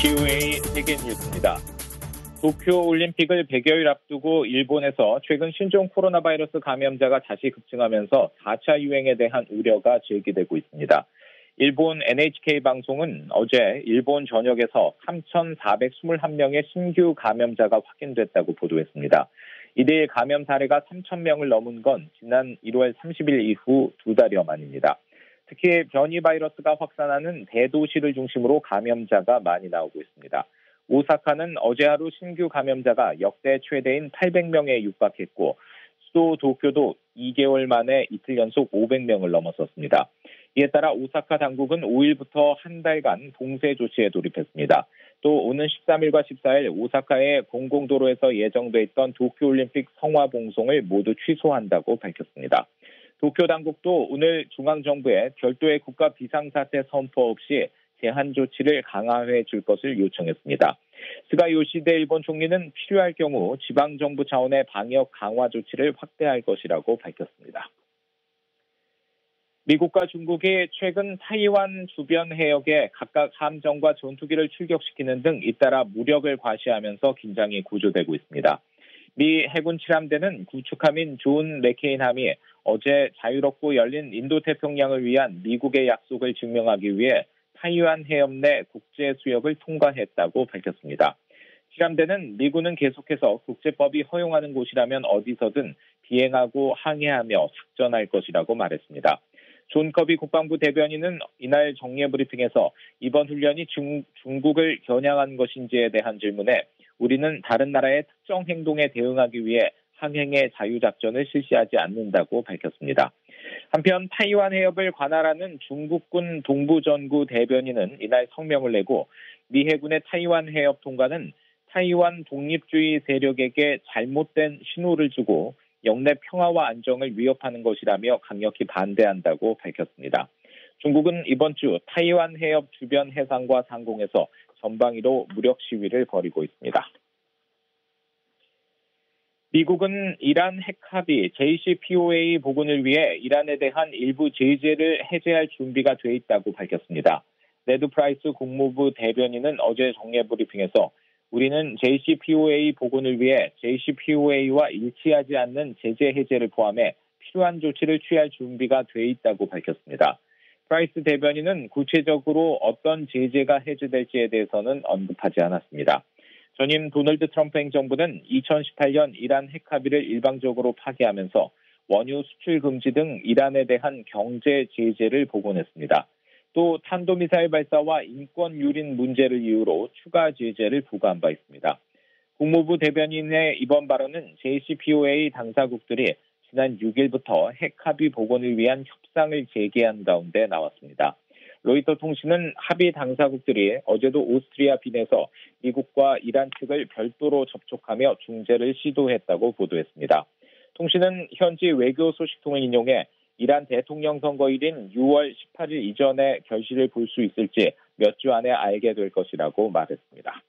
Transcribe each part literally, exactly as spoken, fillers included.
티오에이 세계 뉴스입니다. 도쿄올림픽을 백여일 앞두고 일본에서 최근 신종 코로나 바이러스 감염자가 다시 급증하면서 사 차 유행에 대한 우려가 제기되고 있습니다. 일본 엔에이치케이 방송은 어제 일본 전역에서 삼천사백이십일 명의 신규 감염자가 확인됐다고 보도했습니다. 이들 감염 사례가 삼천 명을 넘은 건 지난 일월 삼십일 이후 두 달여 만입니다. 특히 변이 바이러스가 확산하는 대도시를 중심으로 감염자가 많이 나오고 있습니다. 오사카는 어제 하루 신규 감염자가 역대 최대인 팔백 명에 육박했고 수도 도쿄도 이 개월 만에 이틀 연속 오백 명을 넘어섰습니다. 이에 따라 오사카 당국은 오일부터 한 달간 봉쇄 조치에 돌입했습니다. 또 오는 십삼일과 십사일 오사카의 공공도로에서 예정돼 있던 도쿄올림픽 성화 봉송을 모두 취소한다고 밝혔습니다. 도쿄 당국도 오늘 중앙정부에 별도의 국가 비상사태 선포 없이 제한 조치를 강화해 줄 것을 요청했습니다. 스가 요시데 일본 총리는 필요할 경우 지방정부 차원의 방역 강화 조치를 확대할 것이라고 밝혔습니다. 미국과 중국이 최근 타이완 주변 해역에 각각 함정과 전투기를 출격시키는 등 잇따라 무력을 과시하면서 긴장이 고조되고 있습니다. 미 해군 칠함대는 구축함인 존 맥케인함이 어제 자유롭고 열린 인도태평양을 위한 미국의 약속을 증명하기 위해 타이완 해협 내 국제 수역을 통과했다고 밝혔습니다. 칠함대는 미군은 계속해서 국제법이 허용하는 곳이라면 어디서든 비행하고 항해하며 작전할 것이라고 말했습니다. 존 커비 국방부 대변인은 이날 정례 브리핑에서 이번 훈련이 중, 중국을 겨냥한 것인지에 대한 질문에 우리는 다른 나라의 특정 행동에 대응하기 위해 항행의 자유작전을 실시하지 않는다고 밝혔습니다. 한편 타이완 해협을 관할하는 중국군 동부전구 대변인은 이날 성명을 내고 미 해군의 타이완 해협 통과는 타이완 독립주의 세력에게 잘못된 신호를 주고 영내 평화와 안정을 위협하는 것이라며 강력히 반대한다고 밝혔습니다. 중국은 이번 주 타이완 해협 주변 해상과 상공에서 전방위로 무력 시위를 벌이고 있습니다. 미국은 이란 핵 합의 제이씨피오에이 복원을 위해 이란에 대한 일부 제재를 해제할 준비가 돼 있다고 밝혔습니다. 네드 프라이스 국무부 대변인은 어제 정례 브리핑에서 우리는 제이씨피오에이 복원을 위해 제이씨피오에이와 일치하지 않는 제재 해제를 포함해 필요한 조치를 취할 준비가 돼 있다고 밝혔습니다. 프라이스 대변인은 구체적으로 어떤 제재가 해제될지에 대해서는 언급하지 않았습니다. 전임 도널드 트럼프 행정부는 이천십팔년 이란 핵 합의를 일방적으로 파기하면서 원유 수출 금지 등 이란에 대한 경제 제재를 복원했습니다. 또 탄도미사일 발사와 인권 유린 문제를 이유로 추가 제재를 부과한 바 있습니다. 국무부 대변인의 이번 발언은 제이씨피오에이 당사국들이 지난 육일부터 핵 합의 복원을 위한 협상을 재개한 가운데 나왔습니다. 로이터 통신은 합의 당사국들이 어제도 오스트리아 빈에서 미국과 이란 측을 별도로 접촉하며 중재를 시도했다고 보도했습니다. 통신은 현지 외교 소식통을 인용해 이란 대통령 선거일인 유월 십팔일 이전에 결실을 볼 수 있을지 몇 주 안에 알게 될 것이라고 말했습니다.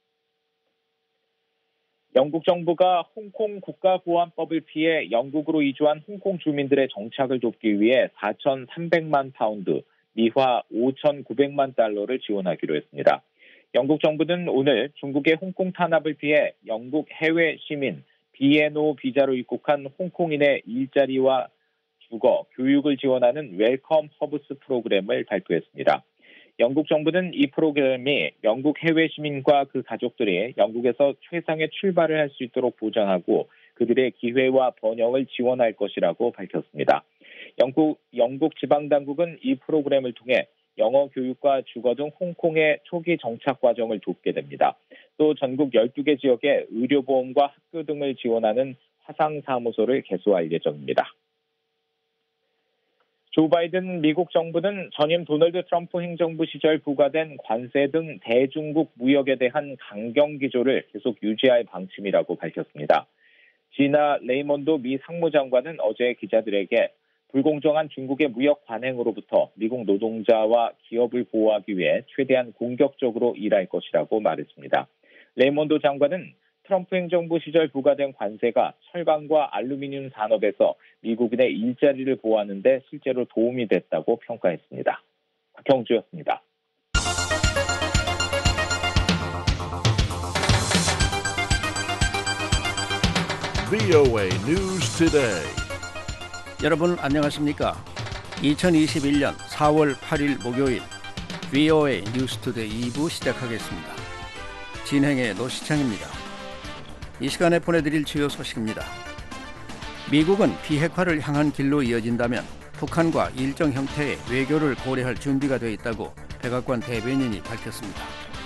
영국 정부가 홍콩 국가보안법을 피해 영국으로 이주한 홍콩 주민들의 정착을 돕기 위해 사천삼백만 파운드, 미화 오천구백만 달러를 지원하기로 했습니다. 영국 정부는 오늘 중국의 홍콩 탄압을 피해 영국 해외 시민, 비엔오 비자로 입국한 홍콩인의 일자리와 주거, 교육을 지원하는 웰컴 허브스 프로그램을 발표했습니다. 영국 정부는 이 프로그램이 영국 해외 시민과 그 가족들이 영국에서 최상의 출발을 할 수 있도록 보장하고 그들의 기회와 번영을 지원할 것이라고 밝혔습니다. 영국, 영국 지방당국은 이 프로그램을 통해 영어 교육과 주거 등 홍콩의 초기 정착 과정을 돕게 됩니다. 또 전국 열두 개 지역에 의료보험과 학교 등을 지원하는 화상사무소를 개소할 예정입니다. 조 바이든 미국 정부는 전임 도널드 트럼프 행정부 시절 부과된 관세 등 대중국 무역에 대한 강경 기조를 계속 유지할 방침이라고 밝혔습니다. 지나 레이몬드 미 상무장관은 어제 기자들에게 불공정한 중국의 무역 관행으로부터 미국 노동자와 기업을 보호하기 위해 최대한 공격적으로 일할 것이라고 말했습니다. 레이몬드 장관은 트럼프 행정부 시절 부과된 관세가 철강과 알루미늄 산업에서 미국인의 일자리를 보호하는 데 실제로 도움이 됐다고 평가했습니다. 박형주였습니다. 브이오에이 News Today. 여러분 안녕하십니까? 이천이십일 년 사월 팔일 목요일 브이오에이 뉴스 투데이 이 부 시작하겠습니다. 진행의 노시창입니다. 이 시간에 보내드릴 주요 소식입니다. 미국은 비핵화를 향한 길로 이어진다면 북한과 일정 형태의 외교를 고려할 준비가 되어 있다고 백악관 대변인이 밝혔습니다.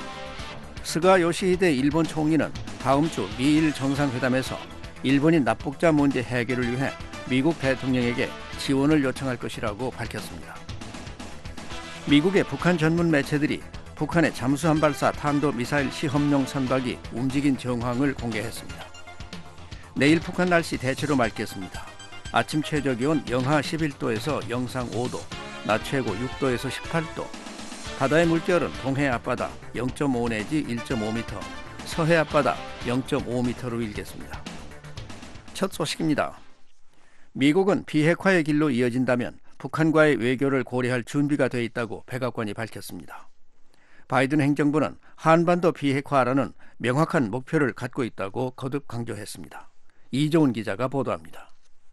스가 요시히데 일본 총리는 다음 주 미일 정상회담에서 일본인 납북자 문제 해결을 위해 미국 대통령에게 지원을 요청할 것이라고 밝혔습니다. 미국의 북한 전문 매체들이 북한의 잠수함 발사 탄도미사일 시험용 선박이 움직인 정황을 공개했습니다. 내일 북한 날씨 대체로 맑겠습니다. 아침 최저기온 영하 십일 도에서 영상 오 도, 낮 최고 육 도에서 십팔 도, 바다의 물결은 동해 앞바다 영 점 오 내지 일 점 오 미터, 서해 앞바다 영 점 오 미터로 일겠습니다. 첫 소식입니다. 미국은 비핵화의 길로 이어진다면 북한과의 외교를 고려할 준비가 되어 있다고 백악관이 밝혔습니다. 바이든 행정부는 한반도 비핵화라는 명확한 목표를 갖고 있다고 거듭 강조했습니다. 이종훈 기자가 보도합니다.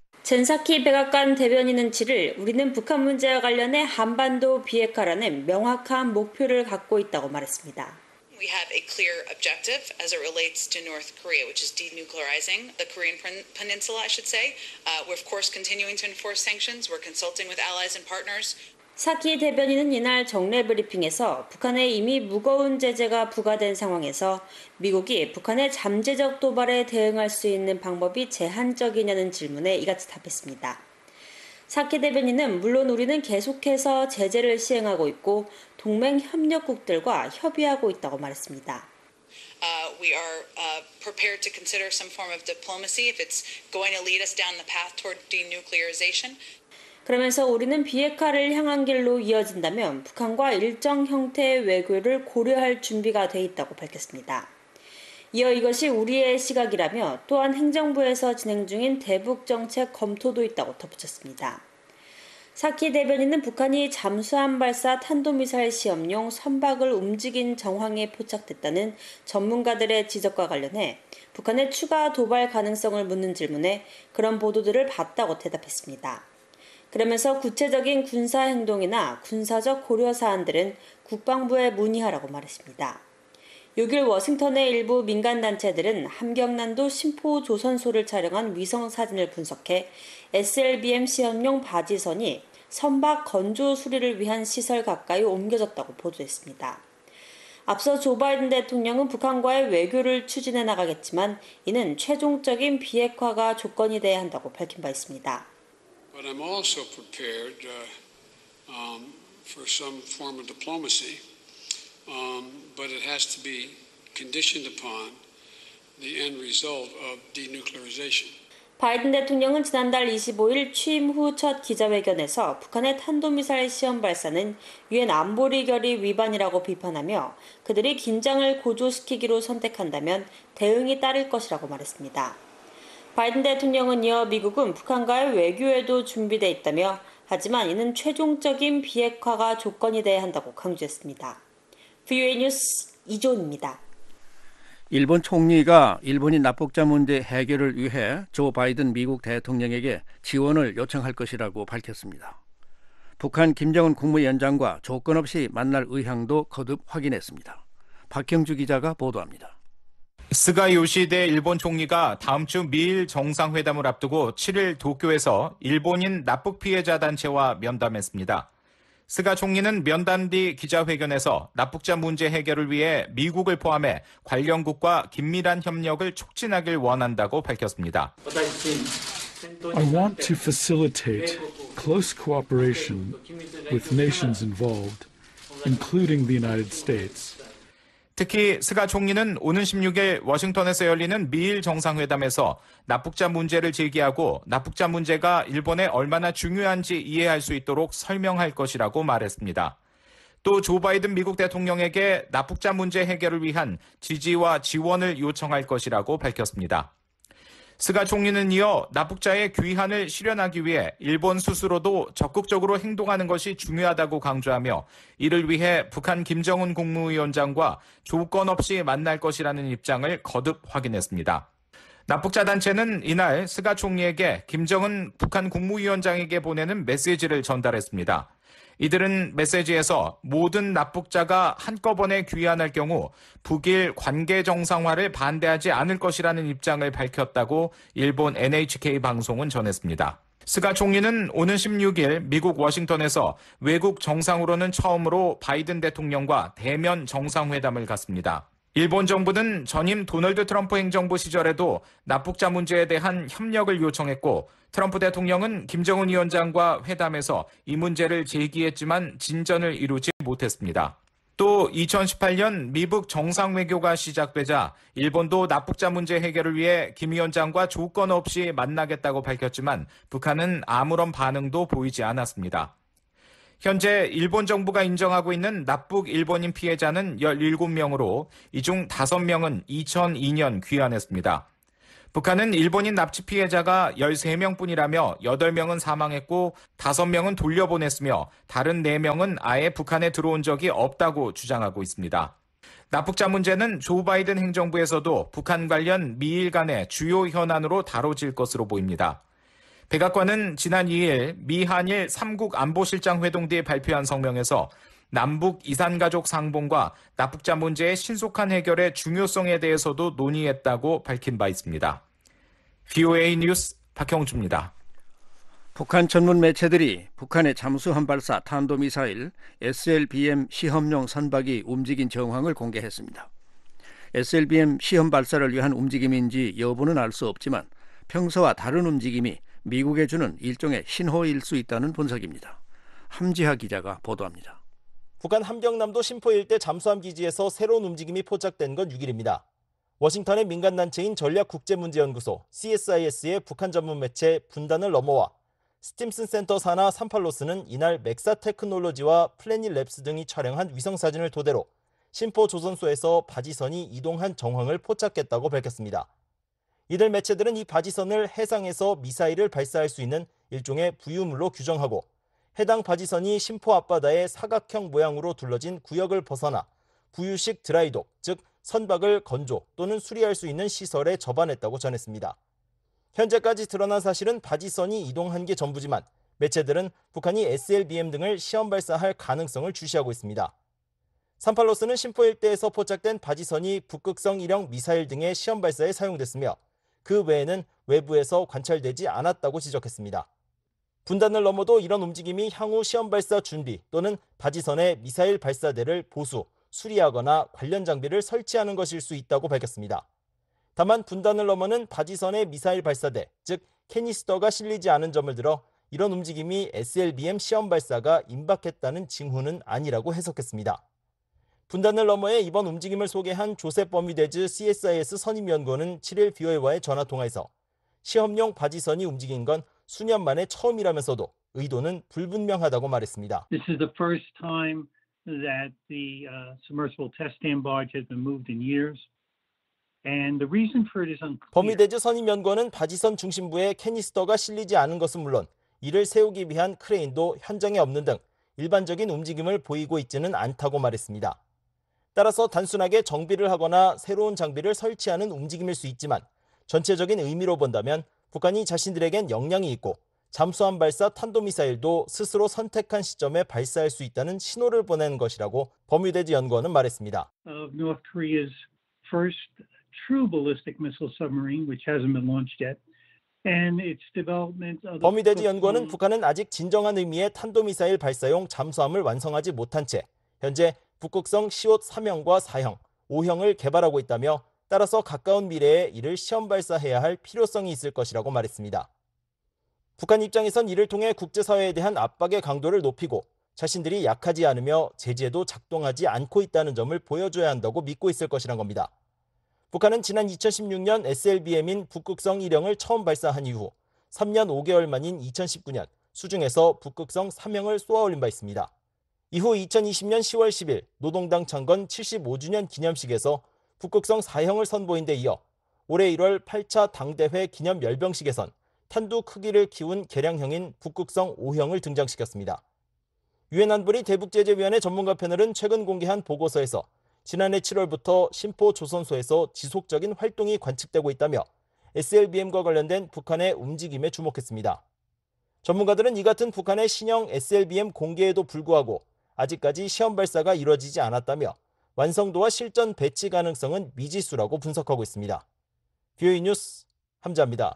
젠사키 백악관 대변인은 칠일 우리는 북한 문제와 관련해 한반도 비핵화라는 명확한 목표를 갖고 있다고 말했습니다. We have a clear objective as it relates to North Korea, which is denuclearizing the Korean peninsula, I should say. Uh, we're of course continuing to enforce sanctions. We're consulting with allies and partners. 사키 대변인은 이날 정례 브리핑에서 북한에 이미 무거운 제재가 부과된 상황에서 미국이 북한의 잠재적 도발에 대응할 수 있는 방법이 제한적이냐는 질문에 이같이 답했습니다. 사키 대변인은 물론 우리는 계속해서 제재를 시행하고 있고 동맹 협력국들과 협의하고 있다고 말했습니다. Uh, we are uh, prepared to consider some form of diplomacy if it's going to lead us down the path toward denuclearization. 그러면서 우리는 비핵화를 향한 길로 이어진다면 북한과 일정 형태의 외교를 고려할 준비가 돼 있다고 밝혔습니다. 이어 이것이 우리의 시각이라며 또한 행정부에서 진행 중인 대북 정책 검토도 있다고 덧붙였습니다. 사키 대변인은 북한이 잠수함 발사 탄도미사일 시험용 선박을 움직인 정황에 포착됐다는 전문가들의 지적과 관련해 북한의 추가 도발 가능성을 묻는 질문에 그런 보도들을 봤다고 대답했습니다. 그러면서 구체적인 군사 행동이나 군사적 고려 사안들은 국방부에 문의하라고 말했습니다. 육 일 워싱턴의 일부 민간단체들은 함경난도 심포조선소를 촬영한 위성 사진을 분석해 에스엘비엠 시험용 바지선이 선박 건조 수리를 위한 시설 가까이 옮겨졌다고 보도했습니다. 앞서 조 바이든 대통령은 북한과의 외교를 추진해 나가겠지만 이는 최종적인 비핵화가 조건이 돼야 한다고 밝힌 바 있습니다. But I'm also prepared uh, um, for some form of diplomacy, um, but it has to be conditioned upon the end result of denuclearization. 바이든 대통령은 지난달 이십오일 취임 후 첫 기자회견에서 북한의 탄도미사일 시험 발사는 유엔 안보리 결의 위반이라고 비판하며 그들이 긴장을 고조시키기로 선택한다면 대응이 따를 것이라고 말했습니다. 바이든 대통령은 이어 미국은 북한과의 외교에도 준비돼 있다며 하지만 이는 최종적인 비핵화가 조건이 돼야 한다고 강조했습니다. 브이오에이 뉴스 이종훈입니다. 일본 총리가 일본인 납북자 문제 해결을 위해 조 바이든 미국 대통령에게 지원을 요청할 것이라고 밝혔습니다. 북한 김정은 국무위원장과 조건 없이 만날 의향도 거듭 확인했습니다. 박형주 기자가 보도합니다. 스가 요시히데 일본 총리가 다음 주 미일 정상회담을 앞두고 칠일 도쿄에서 일본인 납북 피해자 단체와 면담했습니다. 스가 총리는 면담 뒤 기자회견에서 납북자 문제 해결을 위해 미국을 포함해 관련국과 긴밀한 협력을 촉진하길 원한다고 밝혔습니다. I want to facilitate close cooperation with nations involved, including the United States. 특히 스가 총리는 오는 십육일 워싱턴에서 열리는 미일 정상회담에서 납북자 문제를 제기하고 납북자 문제가 일본에 얼마나 중요한지 이해할 수 있도록 설명할 것이라고 말했습니다. 또 조 바이든 미국 대통령에게 납북자 문제 해결을 위한 지지와 지원을 요청할 것이라고 밝혔습니다. 스가 총리는 이어 납북자의 귀환을 실현하기 위해 일본 스스로도 적극적으로 행동하는 것이 중요하다고 강조하며 이를 위해 북한 김정은 국무위원장과 조건 없이 만날 것이라는 입장을 거듭 확인했습니다. 납북자 단체는 이날 스가 총리에게 김정은 북한 국무위원장에게 보내는 메시지를 전달했습니다. 이들은 메시지에서 모든 납북자가 한꺼번에 귀환할 경우 북일 관계 정상화를 반대하지 않을 것이라는 입장을 밝혔다고 일본 엔에이치케이 방송은 전했습니다. 스가 총리는 오는 십육일 미국 워싱턴에서 외국 정상으로는 처음으로 바이든 대통령과 대면 정상회담을 갖습니다. 일본 정부는 전임 도널드 트럼프 행정부 시절에도 납북자 문제에 대한 협력을 요청했고 트럼프 대통령은 김정은 위원장과 회담에서 이 문제를 제기했지만 진전을 이루지 못했습니다. 또 이천십팔년 미북 정상외교가 시작되자 일본도 납북자 문제 해결을 위해 김 위원장과 조건 없이 만나겠다고 밝혔지만 북한은 아무런 반응도 보이지 않았습니다. 현재 일본 정부가 인정하고 있는 납북 일본인 피해자는 열일곱 명으로 이 중 다섯 명은 이천이년 귀환했습니다. 북한은 일본인 납치 피해자가 열세 명뿐이라며 여덟 명은 사망했고 다섯 명은 돌려보냈으며 다른 네 명은 아예 북한에 들어온 적이 없다고 주장하고 있습니다. 납북자 문제는 조 바이든 행정부에서도 북한 관련 미일 간의 주요 현안으로 다뤄질 것으로 보입니다. 백악관은 지난 이일 미한일 삼국 안보실장 회동 뒤에 발표한 성명에서 남북 이산가족 상봉과 납북자 문제의 신속한 해결의 중요성에 대해서도 논의했다고 밝힌 바 있습니다. 브이오에이 뉴스 박형주입니다. 북한 전문 매체들이 북한의 잠수함 발사 탄도미사일 에스엘비엠 시험용 선박이 움직인 정황을 공개했습니다. 에스엘비엠 시험 발사를 위한 움직임인지 여부는 알 수 없지만 평소와 다른 움직임이 미국에 주는 일종의 신호일 수 있다는 분석입니다. 함지하 기자가 보도합니다. 북한 함경남도 심포 일대 잠수함 기지에서 새로운 움직임이 포착된 건 육일입니다. 워싱턴의 민간단체인 전략국제문제연구소 씨에스아이에스의 북한 전문 매체 분단을 넘어와 스팀슨 센터 산하 삼팔로스는 이날 맥사 테크놀로지와 플래닛 랩스 등이 촬영한 위성사진을 토대로 심포 조선소에서 바지선이 이동한 정황을 포착했다고 밝혔습니다. 이들 매체들은 이 바지선을 해상에서 미사일을 발사할 수 있는 일종의 부유물로 규정하고 해당 바지선이 심포 앞바다의 사각형 모양으로 둘러진 구역을 벗어나 부유식 드라이독, 즉 선박을 건조 또는 수리할 수 있는 시설에 접안했다고 전했습니다. 현재까지 드러난 사실은 바지선이 이동한 게 전부지만 매체들은 북한이 에스엘비엠 등을 시험 발사할 가능성을 주시하고 있습니다. 삼팔로스는 심포 일대에서 포착된 바지선이 북극성 일형 미사일 등의 시험 발사에 사용됐으며 그 외에는 외부에서 관찰되지 않았다고 지적했습니다. 분단을 넘어도 이런 움직임이 향후 시험 발사 준비 또는 바지선의 미사일 발사대를 보수, 수리하거나 관련 장비를 설치하는 것일 수 있다고 밝혔습니다. 다만 분단을 넘어는 바지선의 미사일 발사대, 즉 캐니스터가 실리지 않은 점을 들어 이런 움직임이 에스엘비엠 시험 발사가 임박했다는 징후는 아니라고 해석했습니다. 분단을 넘어의 이번 움직임을 소개한 조셉 버뮤데즈 씨에스아이에스 선임연구원은 칠일 브이오에이와의 전화통화에서 시험용 바지선이 움직인 건 수년 만에 처음이라면서도 의도는 불분명하다고 말했습니다. This is the first time that the uh, submersible test stand barge has been moved in years. And the reason for it is unclear. 버뮤데즈 선임연구원은 바지선 중심부에 캐니스터가 실리지 않은 것은 물론 이를 세우기 위한 크레인도 현장에 없는 등 일반적인 움직임을 보이고 있지는 않다고 말했습니다. 따라서 단순하게 정비를 하거나 새로운 장비를 설치하는 움직임일 수 있지만 전체적인 의미로 본다면 북한이 자신들에겐 역량이 있고 잠수함 발사 탄도미사일도 스스로 선택한 시점에 발사할 수 있다는 신호를 보내는 것이라고 버뮤데즈 연구원은 말했습니다. Of North Korea's first true ballistic missile submarine, which hasn't been launched yet, and its development of. 버뮤데즈 연구원은 북한은 아직 진정한 의미의 탄도미사일 발사용 잠수함을 완성하지 못한 채 현재 북극성 시옷 삼형과 사형, 오형을 개발하고 있다며 따라서 가까운 미래에 이를 시험 발사해야 할 필요성이 있을 것이라고 말했습니다. 북한 입장에선 이를 통해 국제사회에 대한 압박의 강도를 높이고 자신들이 약하지 않으며 제재도 작동하지 않고 있다는 점을 보여줘야 한다고 믿고 있을 것이란 겁니다. 북한은 지난 이천십육년 에스엘비엠인 북극성 일형을 처음 발사한 이후 삼 년 오 개월 만인 이천십구년 수중에서 북극성 삼형을 쏘아올린 바 있습니다. 이후 이천이십년 시월 십일 노동당 창건 칠십오주년 기념식에서 북극성 사형을 선보인 데 이어 올해 일월 팔 차 당대회 기념 열병식에선 탄두 크기를 키운 개량형인 북극성 오형을 등장시켰습니다. 유엔 안보리 대북제재위원회 전문가 패널은 최근 공개한 보고서에서 지난해 칠월부터 심포 조선소에서 지속적인 활동이 관측되고 있다며 에스엘비엠과 관련된 북한의 움직임에 주목했습니다. 전문가들은 이 같은 북한의 신형 에스엘비엠 공개에도 불구하고 아직까지 시험 발사가 이뤄지지 않았다며 완성도와 실전 배치 가능성은 미지수라고 분석하고 있습니다. 비오이 뉴스 함자입니다.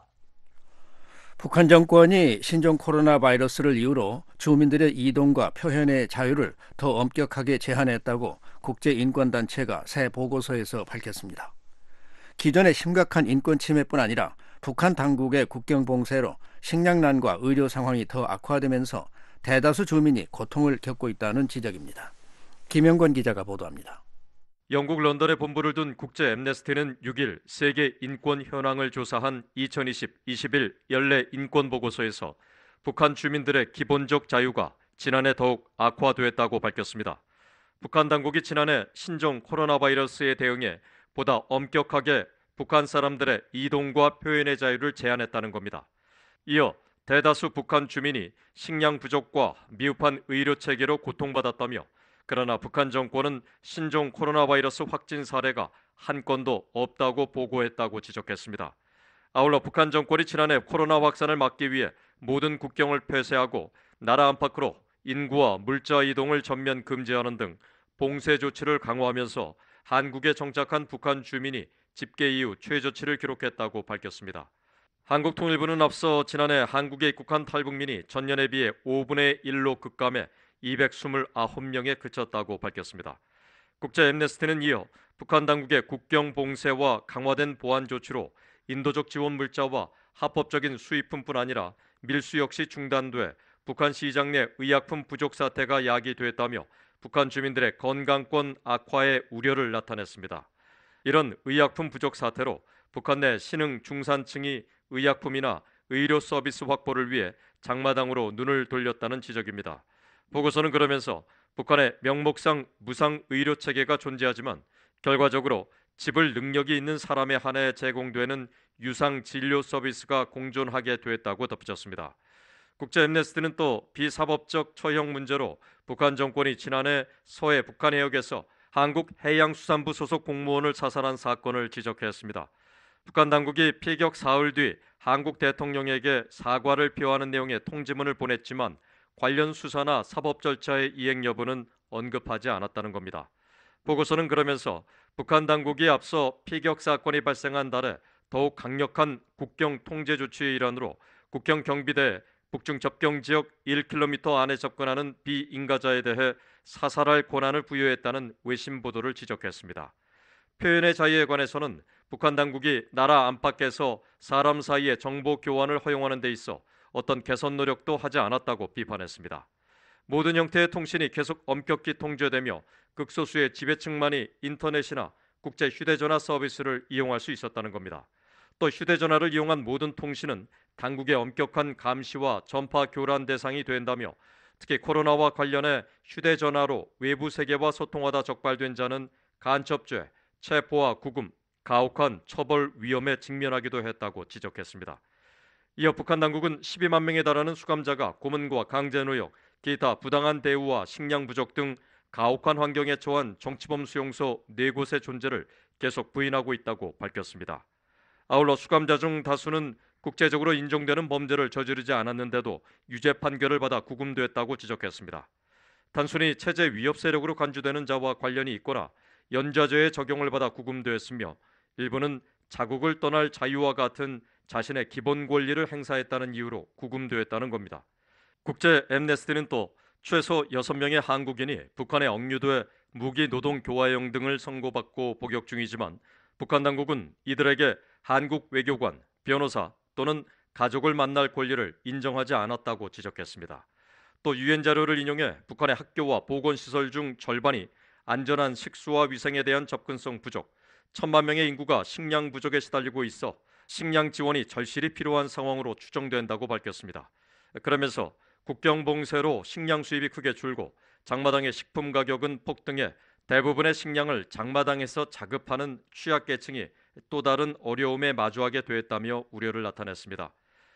북한 정권이 신종 코로나 바이러스를 이유로 주민들의 이동과 표현의 자유를 더 엄격하게 제한했다고 국제인권단체가 새 보고서에서 밝혔습니다. 기존의 심각한 인권 침해뿐 아니라 북한 당국의 국경 봉쇄로 식량난과 의료 상황이 더 악화되면서 대다수 주민이 고통을 겪고 있다는 지적입니다. 김영권 기자가 보도합니다. 영국 런던에 본부를 둔 국제 앰네스티는 육 일 세계 인권 현황을 조사한 이천이십 이십일 연례 인권 보고서에서 북한 주민들의 기본적 자유가 지난해 더욱 악화됐다고 밝혔습니다. 북한 당국이 지난해 신종 코로나 바이러스에 대응해 보다 엄격하게 북한 사람들의 이동과 표현의 자유를 제한했다는 겁니다. 이어 대다수 북한 주민이 식량 부족과 미흡한 의료 체계로 고통받았다며 그러나 북한 정권은 신종 코로나 바이러스 확진 사례가 한 건도 없다고 보고했다고 지적했습니다. 아울러 북한 정권이 지난해 코로나 확산을 막기 위해 모든 국경을 폐쇄하고 나라 안팎으로 인구와 물자 이동을 전면 금지하는 등 봉쇄 조치를 강화하면서 한국에 정착한 북한 주민이 집계 이후 최저치를 기록했다고 밝혔습니다. 한국통일부는 앞서 지난해 한국에 입국한 탈북민이 전년에 비해 오분의 일로 급감해 이백이십구 명에 그쳤다고 밝혔습니다. 국제 앰네스티는 이어 북한 당국의 국경 봉쇄와 강화된 보안 조치로 인도적 지원 물자와 합법적인 수입품뿐 아니라 밀수 역시 중단돼 북한 시장 내 의약품 부족 사태가 야기됐다며 북한 주민들의 건강권 악화의 우려를 나타냈습니다. 이런 의약품 부족 사태로 북한 내 신흥 중산층이 의약품이나 의료 서비스 확보를 위해 장마당으로 눈을 돌렸다는 지적입니다. 보고서는 그러면서 북한의 명목상 무상 의료 체계가 존재하지만 결과적으로 집을 능력이 있는 사람에 한해 제공되는 유상 진료 서비스가 공존하게 됐다고 덧붙였습니다. 국제 앰네스티는 또 비사법적 처형 문제로 북한 정권이 지난해 서해 북한 해역에서 한국 해양수산부 소속 공무원을 사살한 사건을 지적했습니다. 북한 당국이 피격 사흘 뒤 한국 대통령에게 사과를 표하는 내용의 통지문을 보냈지만 관련 수사나 사법 절차의 이행 여부는 언급하지 않았다는 겁니다. 보고서는 그러면서 북한 당국이 앞서 피격 사건이 발생한 달에 더욱 강력한 국경 통제 조치의 일환으로 국경 경비대에 북중 접경 지역 일 킬로미터 안에 접근하는 비인가자에 대해 사살할 권한을 부여했다는 외신 보도를 지적했습니다. 표현의 자유에 관해서는 북한 당국이 나라 안팎에서 사람 사이의 정보 교환을 허용하는 데 있어 어떤 개선 노력도 하지 않았다고 비판했습니다. 모든 형태의 통신이 계속 엄격히 통제되며 극소수의 지배층만이 인터넷이나 국제 휴대전화 서비스를 이용할 수 있었다는 겁니다. 또 휴대전화를 이용한 모든 통신은 당국의 엄격한 감시와 전파 교란 대상이 된다며 특히 코로나와 관련해 휴대전화로 외부 세계와 소통하다 적발된 자는 간첩죄, 체포와 구금, 가혹한 처벌 위험에 직면하기도 했다고 지적했습니다. 이어 북한 당국은 십이만 명에 달하는 수감자가 고문과 강제노역, 기타 부당한 대우와 식량 부족 등 가혹한 환경에 처한 정치범 수용소 네 곳의 존재를 계속 부인하고 있다고 밝혔습니다. 아울러 수감자 중 다수는 국제적으로 인정되는 범죄를 저지르지 않았는데도 유죄 판결을 받아 구금됐다고 지적했습니다. 단순히 체제 위협 세력으로 간주되는 자와 관련이 있거나 연좌제의 적용을 받아 구금되었으며 일부는 자국을 떠날 자유와 같은 자신의 기본 권리를 행사했다는 이유로 구금되었다는 겁니다. 국제 앰네스티는 또 최소 여섯 명의 한국인이 북한의 억류돼 무기 노동 교화형 등을 선고받고 복역 중이지만 북한 당국은 이들에게 한국 외교관, 변호사 또는 가족을 만날 권리를 인정하지 않았다고 지적했습니다. 또 유엔 자료를 인용해 북한의 학교와 보건시설 중 절반이 안전한 식수와 위생에 대한 접근성 부족, 천만 명의 인구가 식량 부족에 시달리고 있어 식량 지원이 절실히 필요한 상황으로 추정된다고 밝혔습니다. 그러면서 국경 봉쇄로 식량 수입이 크게 줄고 장마당의 식품 가격은 폭등해 대부분의 식량을 장마당에서 자급하는 취약계층이 또 다른 어려움에 마주하게 됐다며 우려를 나타냈습니다.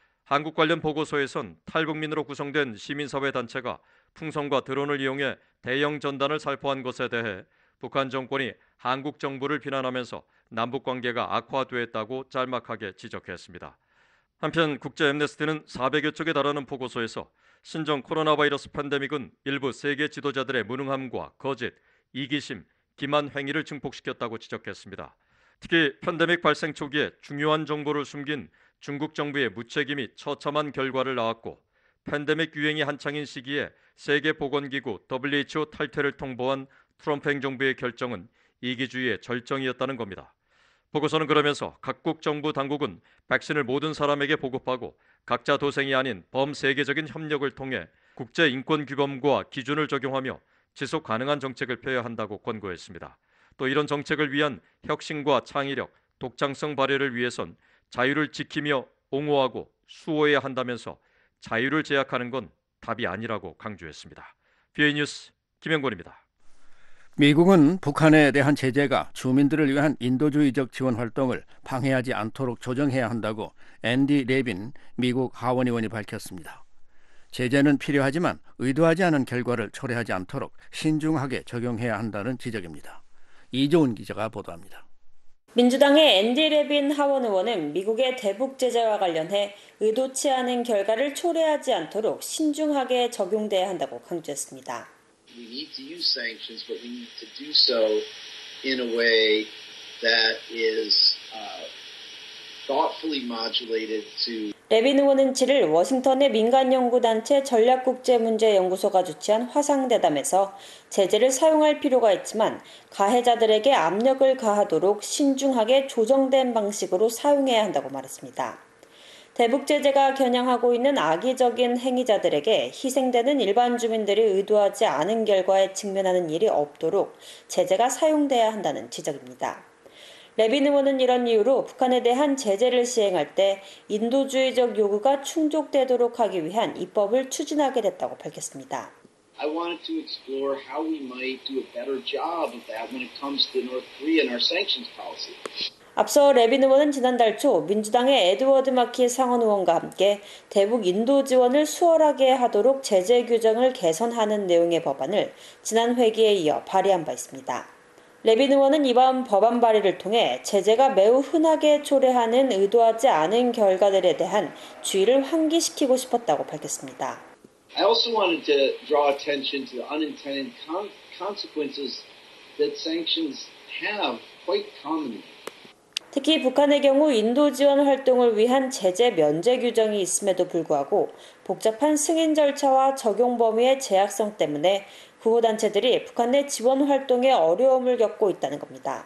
한국 관련 보고서에선 탈북민으로 구성된 시민사회 단체가 풍선과 드론을 이용해 대형 전단을 살포한 것에 대해 북한 정권이 한국 정부를 비난하면서 남북 관계가 악화됐다고 짤막하게 지적했습니다. 한편 국제 엠네스티는 사백여 쪽에 달하는 보고서에서 신종 코로나 바이러스 팬데믹은 일부 세계 지도자들의 무능함과 거짓, 이기심, 기만 행위를 증폭시켰다고 지적했습니다. 특히 팬데믹 발생 초기에 중요한 정보를 숨긴 중국 정부의 무책임이 처참한 결과를 낳았고 팬데믹 유행이 한창인 시기에 세계보건기구 더블유에이치오 탈퇴를 통보한 트럼프 행정부의 결정은 이기주의의 절정이었다는 겁니다. 보고서는 그러면서 각국 정부 당국은 백신을 모든 사람에게 보급하고 각자 도생이 아닌 범세계적인 협력을 통해 국제인권규범과 기준을 적용하며 지속 가능한 정책을 펴야 한다고 권고했습니다. 또 이런 정책을 위한 혁신과 창의력, 독창성 발휘를 위해선 자유를 지키며 옹호하고 수호해야 한다면서 자유를 제약하는 건 답이 아니라고 강조했습니다. 비오에이 뉴스 김영권입니다. 미국은 북한에 대한 제재가 주민들을 위한 인도주의적 지원 활동을 방해하지 않도록 조정해야 한다고 앤디 레빈 미국 하원 의원이 밝혔습니다. 제재는 필요하지만 의도하지 않은 결과를 초래하지 않도록 신중하게 적용해야 한다는 지적입니다. 이조은 기자가 보도합니다. 민주당의 앤디 레빈 하원 의원은 미국의 대북 제재와 관련해 의도치 않은 결과를 초래하지 않도록 신중하게 적용돼야 한다고 강조했습니다. We need to use sanctions, but we need to do so in a way that is uh, thoughtfully modulated to. 레빈 의원은 칠 일 워싱턴의 민간연구단체 전략국제문제연구소가 주최한 화상대담에서 제재를 사용할 필요가 있지만 가해자들에게 압력을 가하도록 신중하게 조정된 방식으로 사용해야 한다고 말했습니다. 대북 제재가 겨냥하고 있는 악의적인 행위자들에게 희생되는 일반 주민들이 의도하지 않은 결과에 직면하는 일이 없도록 제재가 사용돼야 한다는 지적입니다. 레빈 의원은 이런 이유로 북한에 대한 제재를 시행할 때 인도주의적 요구가 충족되도록 하기 위한 입법을 추진하게 됐다고 밝혔습니다. I wanted to explore how we might do a better job of that when it comes to North Korea and our sanctions policy. 앞서 레빈 의원은 지난달 초 민주당의 에드워드 마키 상원 의원과 함께 대북 인도 지원을 수월하게 하도록 제재 규정을 개선하는 내용의 법안을 지난 회기에 이어 발의한 바 있습니다. 레빈 의원은 이번 법안 발의를 통해 제재가 매우 흔하게 초래하는 의도하지 않은 결과들에 대한 주의를 환기시키고 싶었다고 밝혔습니다. I also wanted to draw attention to the unintended consequences that sanctions have quite commonly. 특히 북한의 경우 인도 지원 활동을 위한 제재 면제 규정이 있음에도 불구하고 복잡한 승인 절차와 적용 범위의 제약성 때문에 구호단체들이 북한 내 지원 활동에 어려움을 겪고 있다는 겁니다.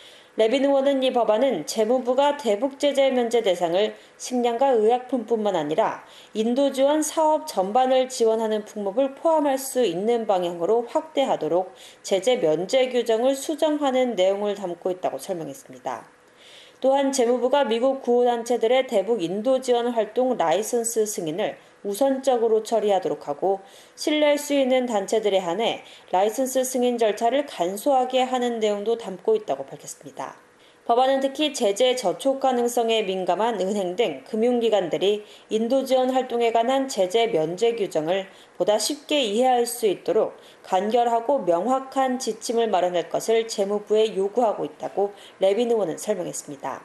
레빈 의원은 이 법안은 재무부가 대북 제재 면제 대상을 식량과 의약품뿐만 아니라 인도 지원 사업 전반을 지원하는 품목을 포함할 수 있는 방향으로 확대하도록 제재 면제 규정을 수정하는 내용을 담고 있다고 설명했습니다. 또한 재무부가 미국 구호단체들의 대북 인도 지원 활동 라이선스 승인을 우선적으로 처리하도록 하고 신뢰할 수 있는 단체들에 한해 라이선스 승인 절차를 간소하게 하는 내용도 담고 있다고 밝혔습니다. 법안은 특히 제재 저촉 가능성에 민감한 은행 등 금융기관들이 인도 지원 활동에 관한 제재 면제 규정을 보다 쉽게 이해할 수 있도록 간결하고 명확한 지침을 마련할 것을 재무부에 요구하고 있다고 레빈 의원은 설명했습니다.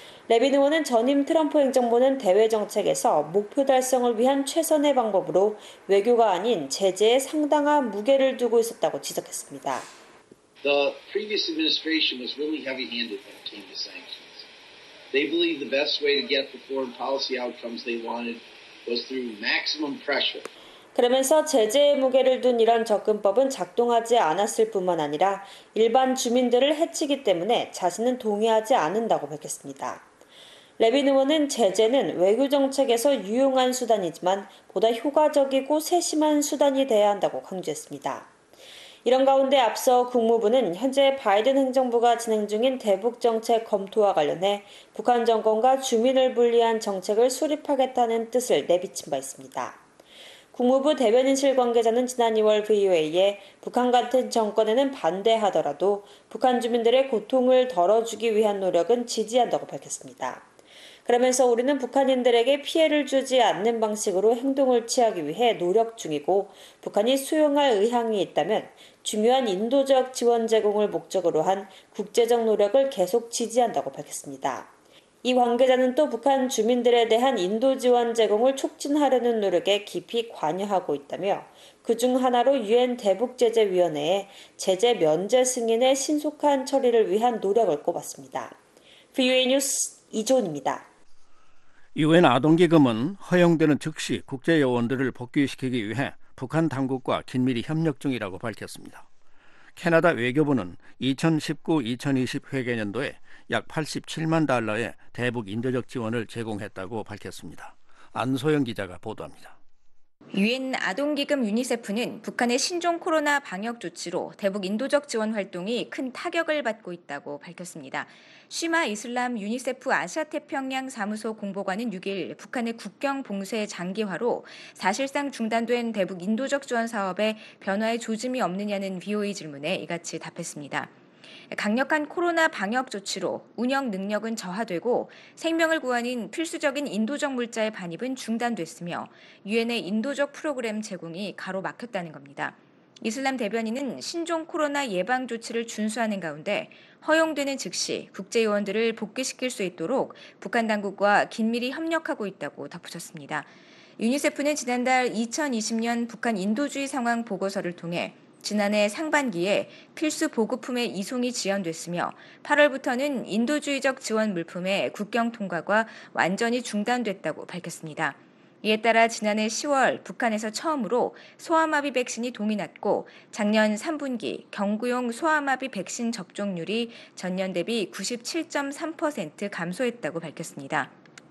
레빈 의원은 전임 트럼프 행정부는 대외 정책에서 목표 달성을 위한 최선의 방법으로 외교가 아닌 제재에 상당한 무게를 두고 있었다고 지적했습니다. The previous administration was really heavy-handed when it came to sanctions. They believed the best way to get the foreign policy outcomes they wanted was through maximum pressure. 그러면서 제재의 무게를 둔 이런 접근법은 작동하지 않았을 뿐만 아니라 일반 주민들을 해치기 때문에 자신은 동의하지 않는다고 밝혔습니다. 레빈 의원은 제재는 외교 정책에서 유용한 수단이지만 보다 효과적이고 세심한 수단이 돼야 한다고 강조했습니다. 이런 가운데 앞서 국무부는 현재 바이든 행정부가 진행 중인 대북 정책 검토와 관련해 북한 정권과 주민을 분리한 정책을 수립하겠다는 뜻을 내비친 바 있습니다. 국무부 대변인실 관계자는 지난 이월 브이오에이에 북한 같은 정권에는 반대하더라도 북한 주민들의 고통을 덜어주기 위한 노력은 지지한다고 밝혔습니다. 그러면서 우리는 북한인들에게 피해를 주지 않는 방식으로 행동을 취하기 위해 노력 중이고 북한이 수용할 의향이 있다면 중요한 인도적 지원 제공을 목적으로 한 국제적 노력을 계속 지지한다고 밝혔습니다. 이 관계자는 또 북한 주민들에 대한 인도 지원 제공을 촉진하려는 노력에 깊이 관여하고 있다며 그중 하나로 유엔 대북제재위원회에 제재 면제 승인의 신속한 처리를 위한 노력을 꼽았습니다. 브이오에이 뉴스 이조은입니다. 유엔 아동기금은 허용되는 즉시 국제요원들을 복귀시키기 위해 북한 당국과 긴밀히 협력 중이라고 밝혔습니다. 캐나다 외교부는 이천십구 이천이십 회계년도에 약 팔십칠만 달러의 대북 인도적 지원을 제공했다고 밝혔습니다. 안소영 기자가 보도합니다. 유엔 아동기금 유니세프는 북한의 신종 코로나 방역 조치로 대북 인도적 지원 활동이 큰 타격을 받고 있다고 밝혔습니다. 쉬마 이슬람 유니세프 아시아태평양 사무소 공보관은 육 일 북한의 국경 봉쇄 장기화로 사실상 중단된 대북 인도적 지원 사업에 변화의 조짐이 없느냐는 브이오에이 질문에 이같이 답했습니다. 강력한 코로나 방역 조치로 운영 능력은 저하되고 생명을 구하는 필수적인 인도적 물자의 반입은 중단됐으며 유엔의 인도적 프로그램 제공이 가로막혔다는 겁니다. 이슬람 대변인은 신종 코로나 예방 조치를 준수하는 가운데 허용되는 즉시 국제요원들을 복귀시킬 수 있도록 북한 당국과 긴밀히 협력하고 있다고 덧붙였습니다. 유니세프는 지난달 이천이십 년 북한 인도주의 상황 보고서를 통해 지난해 상반기에 필수 보급품의 이송이 지연됐으며 팔월부터는 인도주의적 지원 물품의 국경 통과가 완전히 중단됐다고 밝혔습니다. 이에 따라 지난해 시월 북한에서 처음으로 소아마비 백신이 동이 났고 작년 삼 분기 경구용 소아마비 백신 접종률이 전년 대비 구십칠 점 삼 퍼센트 감소했다고 밝혔습니다.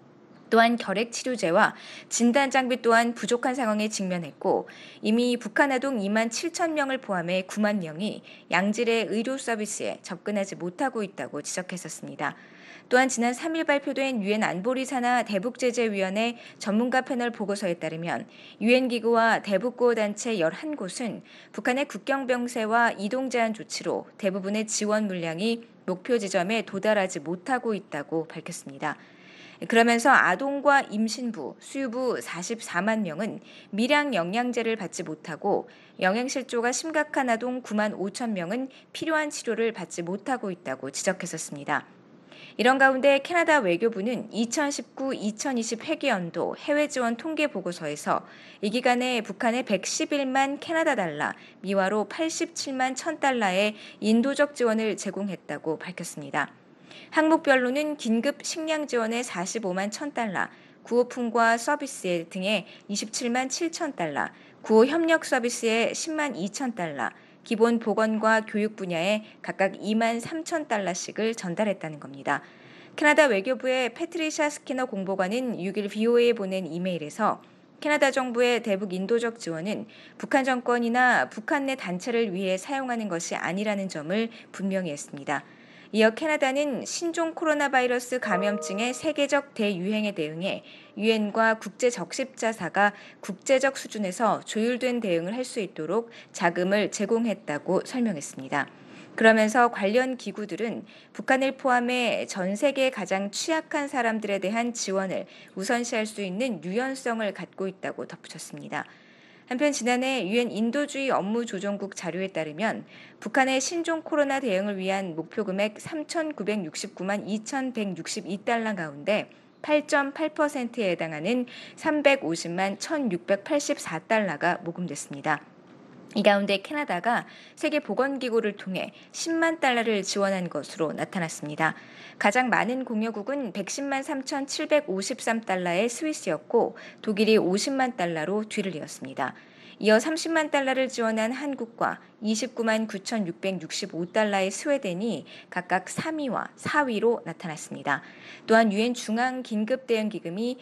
또한 결핵 치료제와 진단 장비 또한 부족한 상황에 직면했고 이미 북한 아동 이만 칠천 명을 포함해 구만 명이 양질의 의료 서비스에 접근하지 못하고 있다고 지적했었습니다. 또한 지난 삼 일 발표된 유엔 안보리 산하 대북제재위원회 전문가 패널 보고서에 따르면 유엔 기구와 대북구호단체 열한 곳은 북한의 국경 병세와 이동 제한 조치로 대부분의 지원 물량이 목표 지점에 도달하지 못하고 있다고 밝혔습니다. 그러면서 아동과 임신부, 수유부 사십사만 명은 미량 영양제를 받지 못하고 영양실조가 심각한 아동 구만 오천 명은 필요한 치료를 받지 못하고 있다고 지적했었습니다. 이런 가운데 캐나다 외교부는 이천십구 이천이십 회계연도 해외 지원 통계 보고서에서 이 기간에 북한에 백십일만 캐나다 달러, 미화로 팔십칠만 천 달러의 인도적 지원을 제공했다고 밝혔습니다. 항목별로는 긴급 식량 지원에 사십오만 천 달러, 구호품과 서비스 등에 이십칠만 칠천 달러, 구호 협력 서비스에 십만 이천 달러, 기본 보건과 교육 분야에 각각 이만 삼천 달러씩을 전달했다는 겁니다. 캐나다 외교부의 패트리샤 스키너 공보관은 육 일 브이오에이에 보낸 이메일에서 캐나다 정부의 대북 인도적 지원은 북한 정권이나 북한 내 단체를 위해 사용하는 것이 아니라는 점을 분명히 했습니다. 이어 캐나다는 신종 코로나 바이러스 감염증의 세계적 대유행에 대응해 유엔과 국제적십자사가 국제적 수준에서 조율된 대응을 할 수 있도록 자금을 제공했다고 설명했습니다. 그러면서 관련 기구들은 북한을 포함해 전 세계 가장 취약한 사람들에 대한 지원을 우선시할 수 있는 유연성을 갖고 있다고 덧붙였습니다. 한편 지난해 유엔 인도주의 업무조정국 자료에 따르면 북한의 신종 코로나 대응을 위한 목표 금액 삼천구백육십구만 이천백육십이 달러 가운데 팔 점 팔 퍼센트에 해당하는 삼백오십만 천육백팔십사 달러가 모금됐습니다. 이 가운데 캐나다가 세계보건기구를 통해 십만 달러를 지원한 것으로 나타났습니다. 가장 많은 공여국은 백십만 삼천칠백오십삼 달러의 스위스였고 독일이 오십만 달러로 뒤를 이었습니다. 이어 삼십만 달러를 지원한 한국과 이십구만 구천육백육십오 달러의 스웨덴이 각각 삼 위와 사 위로 나타났습니다. 또한 유엔 중앙긴급대응기금이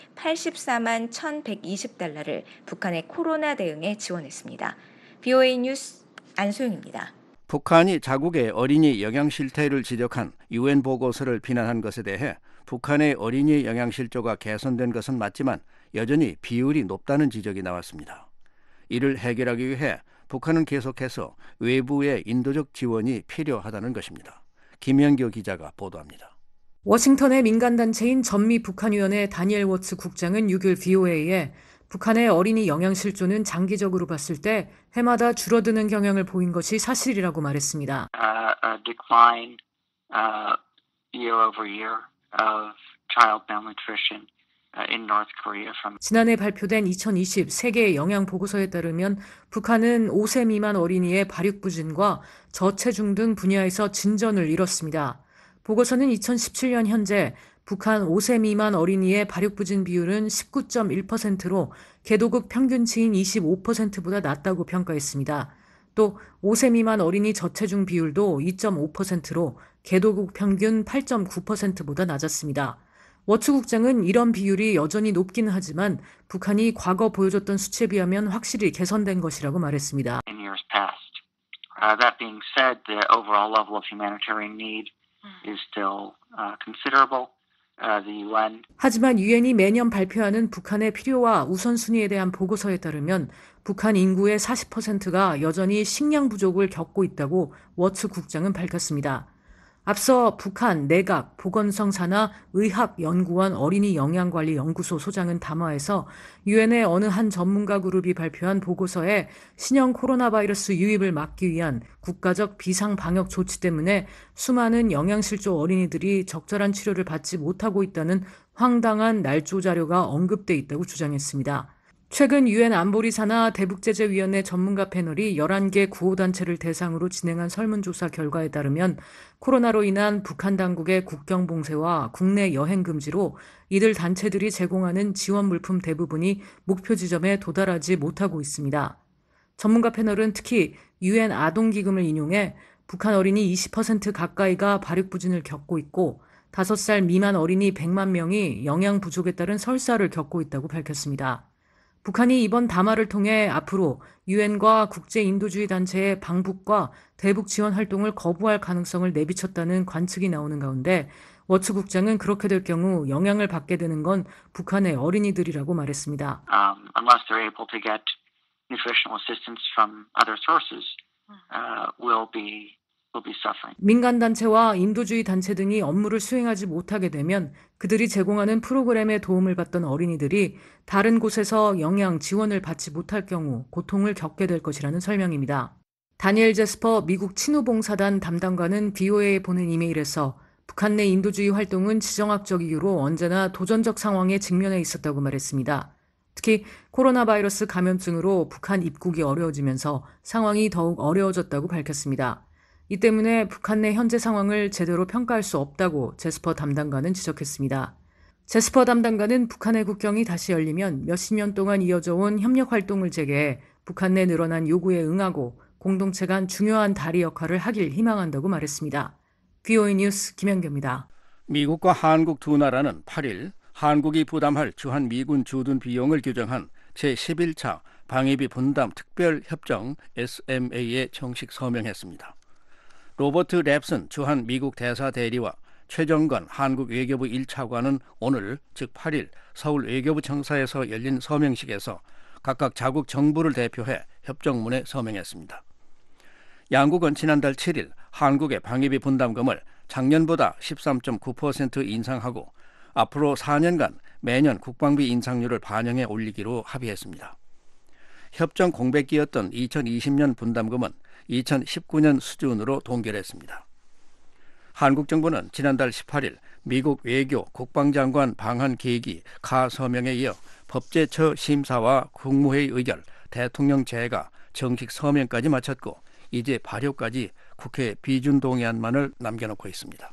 팔십사만 천백이십 달러를 북한의 코로나 대응에 지원했습니다. 브이오에이 뉴스 안소영입니다. 북한이 자국의 어린이 영양 실태를 지적한 유엔 보고서를 비난한 것에 대해 북한의 어린이 영양 실조가 개선된 것은 맞지만 여전히 비율이 높다는 지적이 나왔습니다. 이를 해결하기 위해 북한은 계속해서 외부의 인도적 지원이 필요하다는 것입니다. 김영교 기자가 보도합니다. 워싱턴의 민간단체인 전미북한위원회 다니엘 워츠 국장은 육 일 브이오에이에 북한의 어린이 영양실조는 장기적으로 봤을 때 해마다 줄어드는 경향을 보인 것이 사실이라고 말했습니다. Uh, a decline uh, year over year of child malnutrition in North Korea from 지난해 발표된 이천이십 세계 영양 보고서에 따르면 북한은 오 세 미만 어린이의 발육부진과 저체중 등 분야에서 진전을 이뤘습니다. 보고서는 이천십칠 년 현재 북한 오 세 미만 어린이의 발육부진 비율은 십구 점 일 퍼센트로 개도국 평균치인 이십오 퍼센트보다 낮다고 평가했습니다. 또 오 세 미만 어린이 저체중 비율도 이 점 오 퍼센트로 개도국 평균 팔 점 구 퍼센트보다 낮았습니다. 워츠 국장은 이런 비율이 여전히 높기는 하지만 북한이 과거 보여줬던 수치에 비하면 확실히 개선된 것이라고 말했습니다. in years past. Uh, that being said, the overall level of humanitarian need is still uh, considerable. Uh, the 유엔 하지만 유엔이 매년 발표하는 북한의 필요와 우선순위에 대한 보고서에 따르면 북한 인구의 사십 퍼센트가 여전히 식량 부족을 겪고 있다고 워츠 국장은 밝혔습니다. 앞서 북한 내각 보건성 산하 의학연구원 어린이 영양관리연구소 소장은 담화에서 유엔의 어느 한 전문가 그룹이 발표한 보고서에 신형 코로나 바이러스 유입을 막기 위한 국가적 비상방역 조치 때문에 수많은 영양실조 어린이들이 적절한 치료를 받지 못하고 있다는 황당한 날조 자료가 언급돼 있다고 주장했습니다. 최근 유엔 안보리 산하 대북제재위원회 전문가 패널이 열한 개 구호단체를 대상으로 진행한 설문조사 결과에 따르면 코로나로 인한 북한 당국의 국경 봉쇄와 국내 여행 금지로 이들 단체들이 제공하는 지원 물품 대부분이 목표 지점에 도달하지 못하고 있습니다. 전문가 패널은 특히 유엔 아동기금을 인용해 북한 어린이 이십 퍼센트 가까이가 발육부진을 겪고 있고 다섯 살 미만 어린이 백만 명이 영양 부족에 따른 설사를 겪고 있다고 밝혔습니다. 북한이 이번 담화를 통해 앞으로 유엔과 국제인도주의 단체의 방북과 대북 지원 활동을 거부할 가능성을 내비쳤다는 관측이 나오는 가운데 워츠 국장은 그렇게 될 경우 영향을 받게 되는 건 북한의 어린이들이라고 말했습니다. um, unless they're able to get nutritional assistance from other sources, uh, will be will be suffering. 민간단체와 인도주의 단체 등이 업무를 수행하지 못하게 되면 그들이 제공하는 프로그램에 도움을 받던 어린이들이 다른 곳에서 영양 지원을 받지 못할 경우 고통을 겪게 될 것이라는 설명입니다. 다니엘 제스퍼 미국 친후봉사단 담당관은 브이오에이에 보낸 이메일에서 북한 내 인도주의 활동은 지정학적 이유로 언제나 도전적 상황에 직면해 있었다고 말했습니다. 특히 코로나 바이러스 감염증으로 북한 입국이 어려워지면서 상황이 더욱 어려워졌다고 밝혔습니다. 이 때문에 북한 내 현재 상황을 제대로 평가할 수 없다고 제스퍼 담당관은 지적했습니다. 제스퍼 담당관은 북한의 국경이 다시 열리면 몇십 년 동안 이어져 온 협력 활동을 재개해 북한 내 늘어난 요구에 응하고 공동체 간 중요한 다리 역할을 하길 희망한다고 말했습니다. 브이오에이 뉴스 김현규입니다. 미국과 한국 두 나라는 팔 일 한국이 부담할 주한 미군 주둔 비용을 규정한 제십일 차 방위비 분담 특별협정 에스엠에이에 정식 서명했습니다. 로버트 랩슨 주한 미국 대사 대리와 최정건 한국 외교부 일 차관은 오늘 즉 팔 일 서울 외교부 청사에서 열린 서명식에서 각각 자국 정부를 대표해 협정문에 서명했습니다. 양국은 지난달 칠 일 한국의 방위비 분담금을 작년보다 십삼 점 구 퍼센트 인상하고 앞으로 사 년간 매년 국방비 인상률을 반영해 올리기로 합의했습니다. 협정 공백기였던 이천이십 년 분담금은 이천십구 년 수준으로 동결했습니다. 한국 정부는 지난달 십팔 일 미국 외교 국방장관 방한 계기 가 서명에 이어 법제처 심사와 국무회의 의결, 대통령 제가 정식 서명까지 마쳤고 이제 발효까지 국회 비준 동의안만을 남겨놓고 있습니다.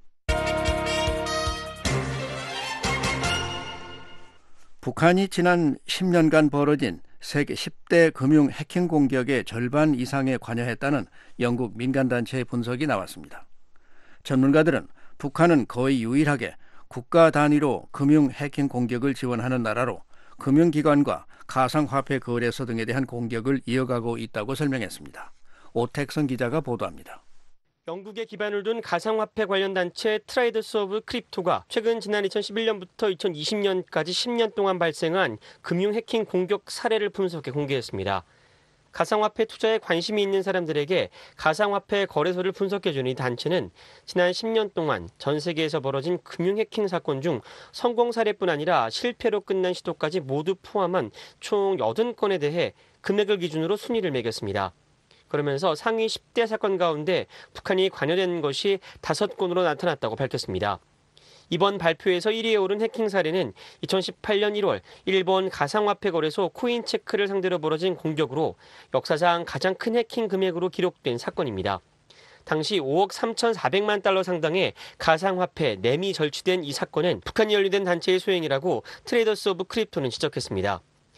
북한이 지난 십 년간 벌어진 세계 십 대 금융 해킹 공격의 절반 이상에 관여했다는 영국 민간단체의 분석이 나왔습니다. 전문가들은 북한은 거의 유일하게 국가 단위로 금융 해킹 공격을 지원하는 나라로 금융기관과 가상화폐 거래소 등에 대한 공격을 이어가고 있다고 설명했습니다. 오택선 기자가 보도합니다. 영국에 기반을 둔 가상화폐 관련 단체 트라이더스 오브 크립토가 최근 지난 이천십일 년부터 이천이십 년까지 십 년 동안 발생한 금융 해킹 공격 사례를 분석해 공개했습니다. 가상화폐 투자에 관심이 있는 사람들에게 가상화폐 거래소를 분석해주는 이 단체는 지난 십 년 동안 전 세계에서 벌어진 금융 해킹 사건 중 성공 사례뿐 아니라 실패로 끝난 시도까지 모두 포함한 총 여든 건에 대해 금액을 기준으로 순위를 매겼습니다. 그러면서 상위 십 대 사건 가운데 북한이 관여된 것이 다섯 건으로 나타났다고 밝혔습니다. 이번 발표에서 일 위에 오른 해킹 사례는 이천십팔 년 일월 일본 가상화폐 거래소 코인체크를 상대로 벌어진 공격으로 역사상 가장 큰 해킹 금액으로 기록된 사건입니다. 당시 오억 삼천사백만 달러 상당의 가상화폐 램이 절취된 이 사건은 북한이 연루된 단체의 소행이라고 트레이더스 오브 크립토는 지적했습니다.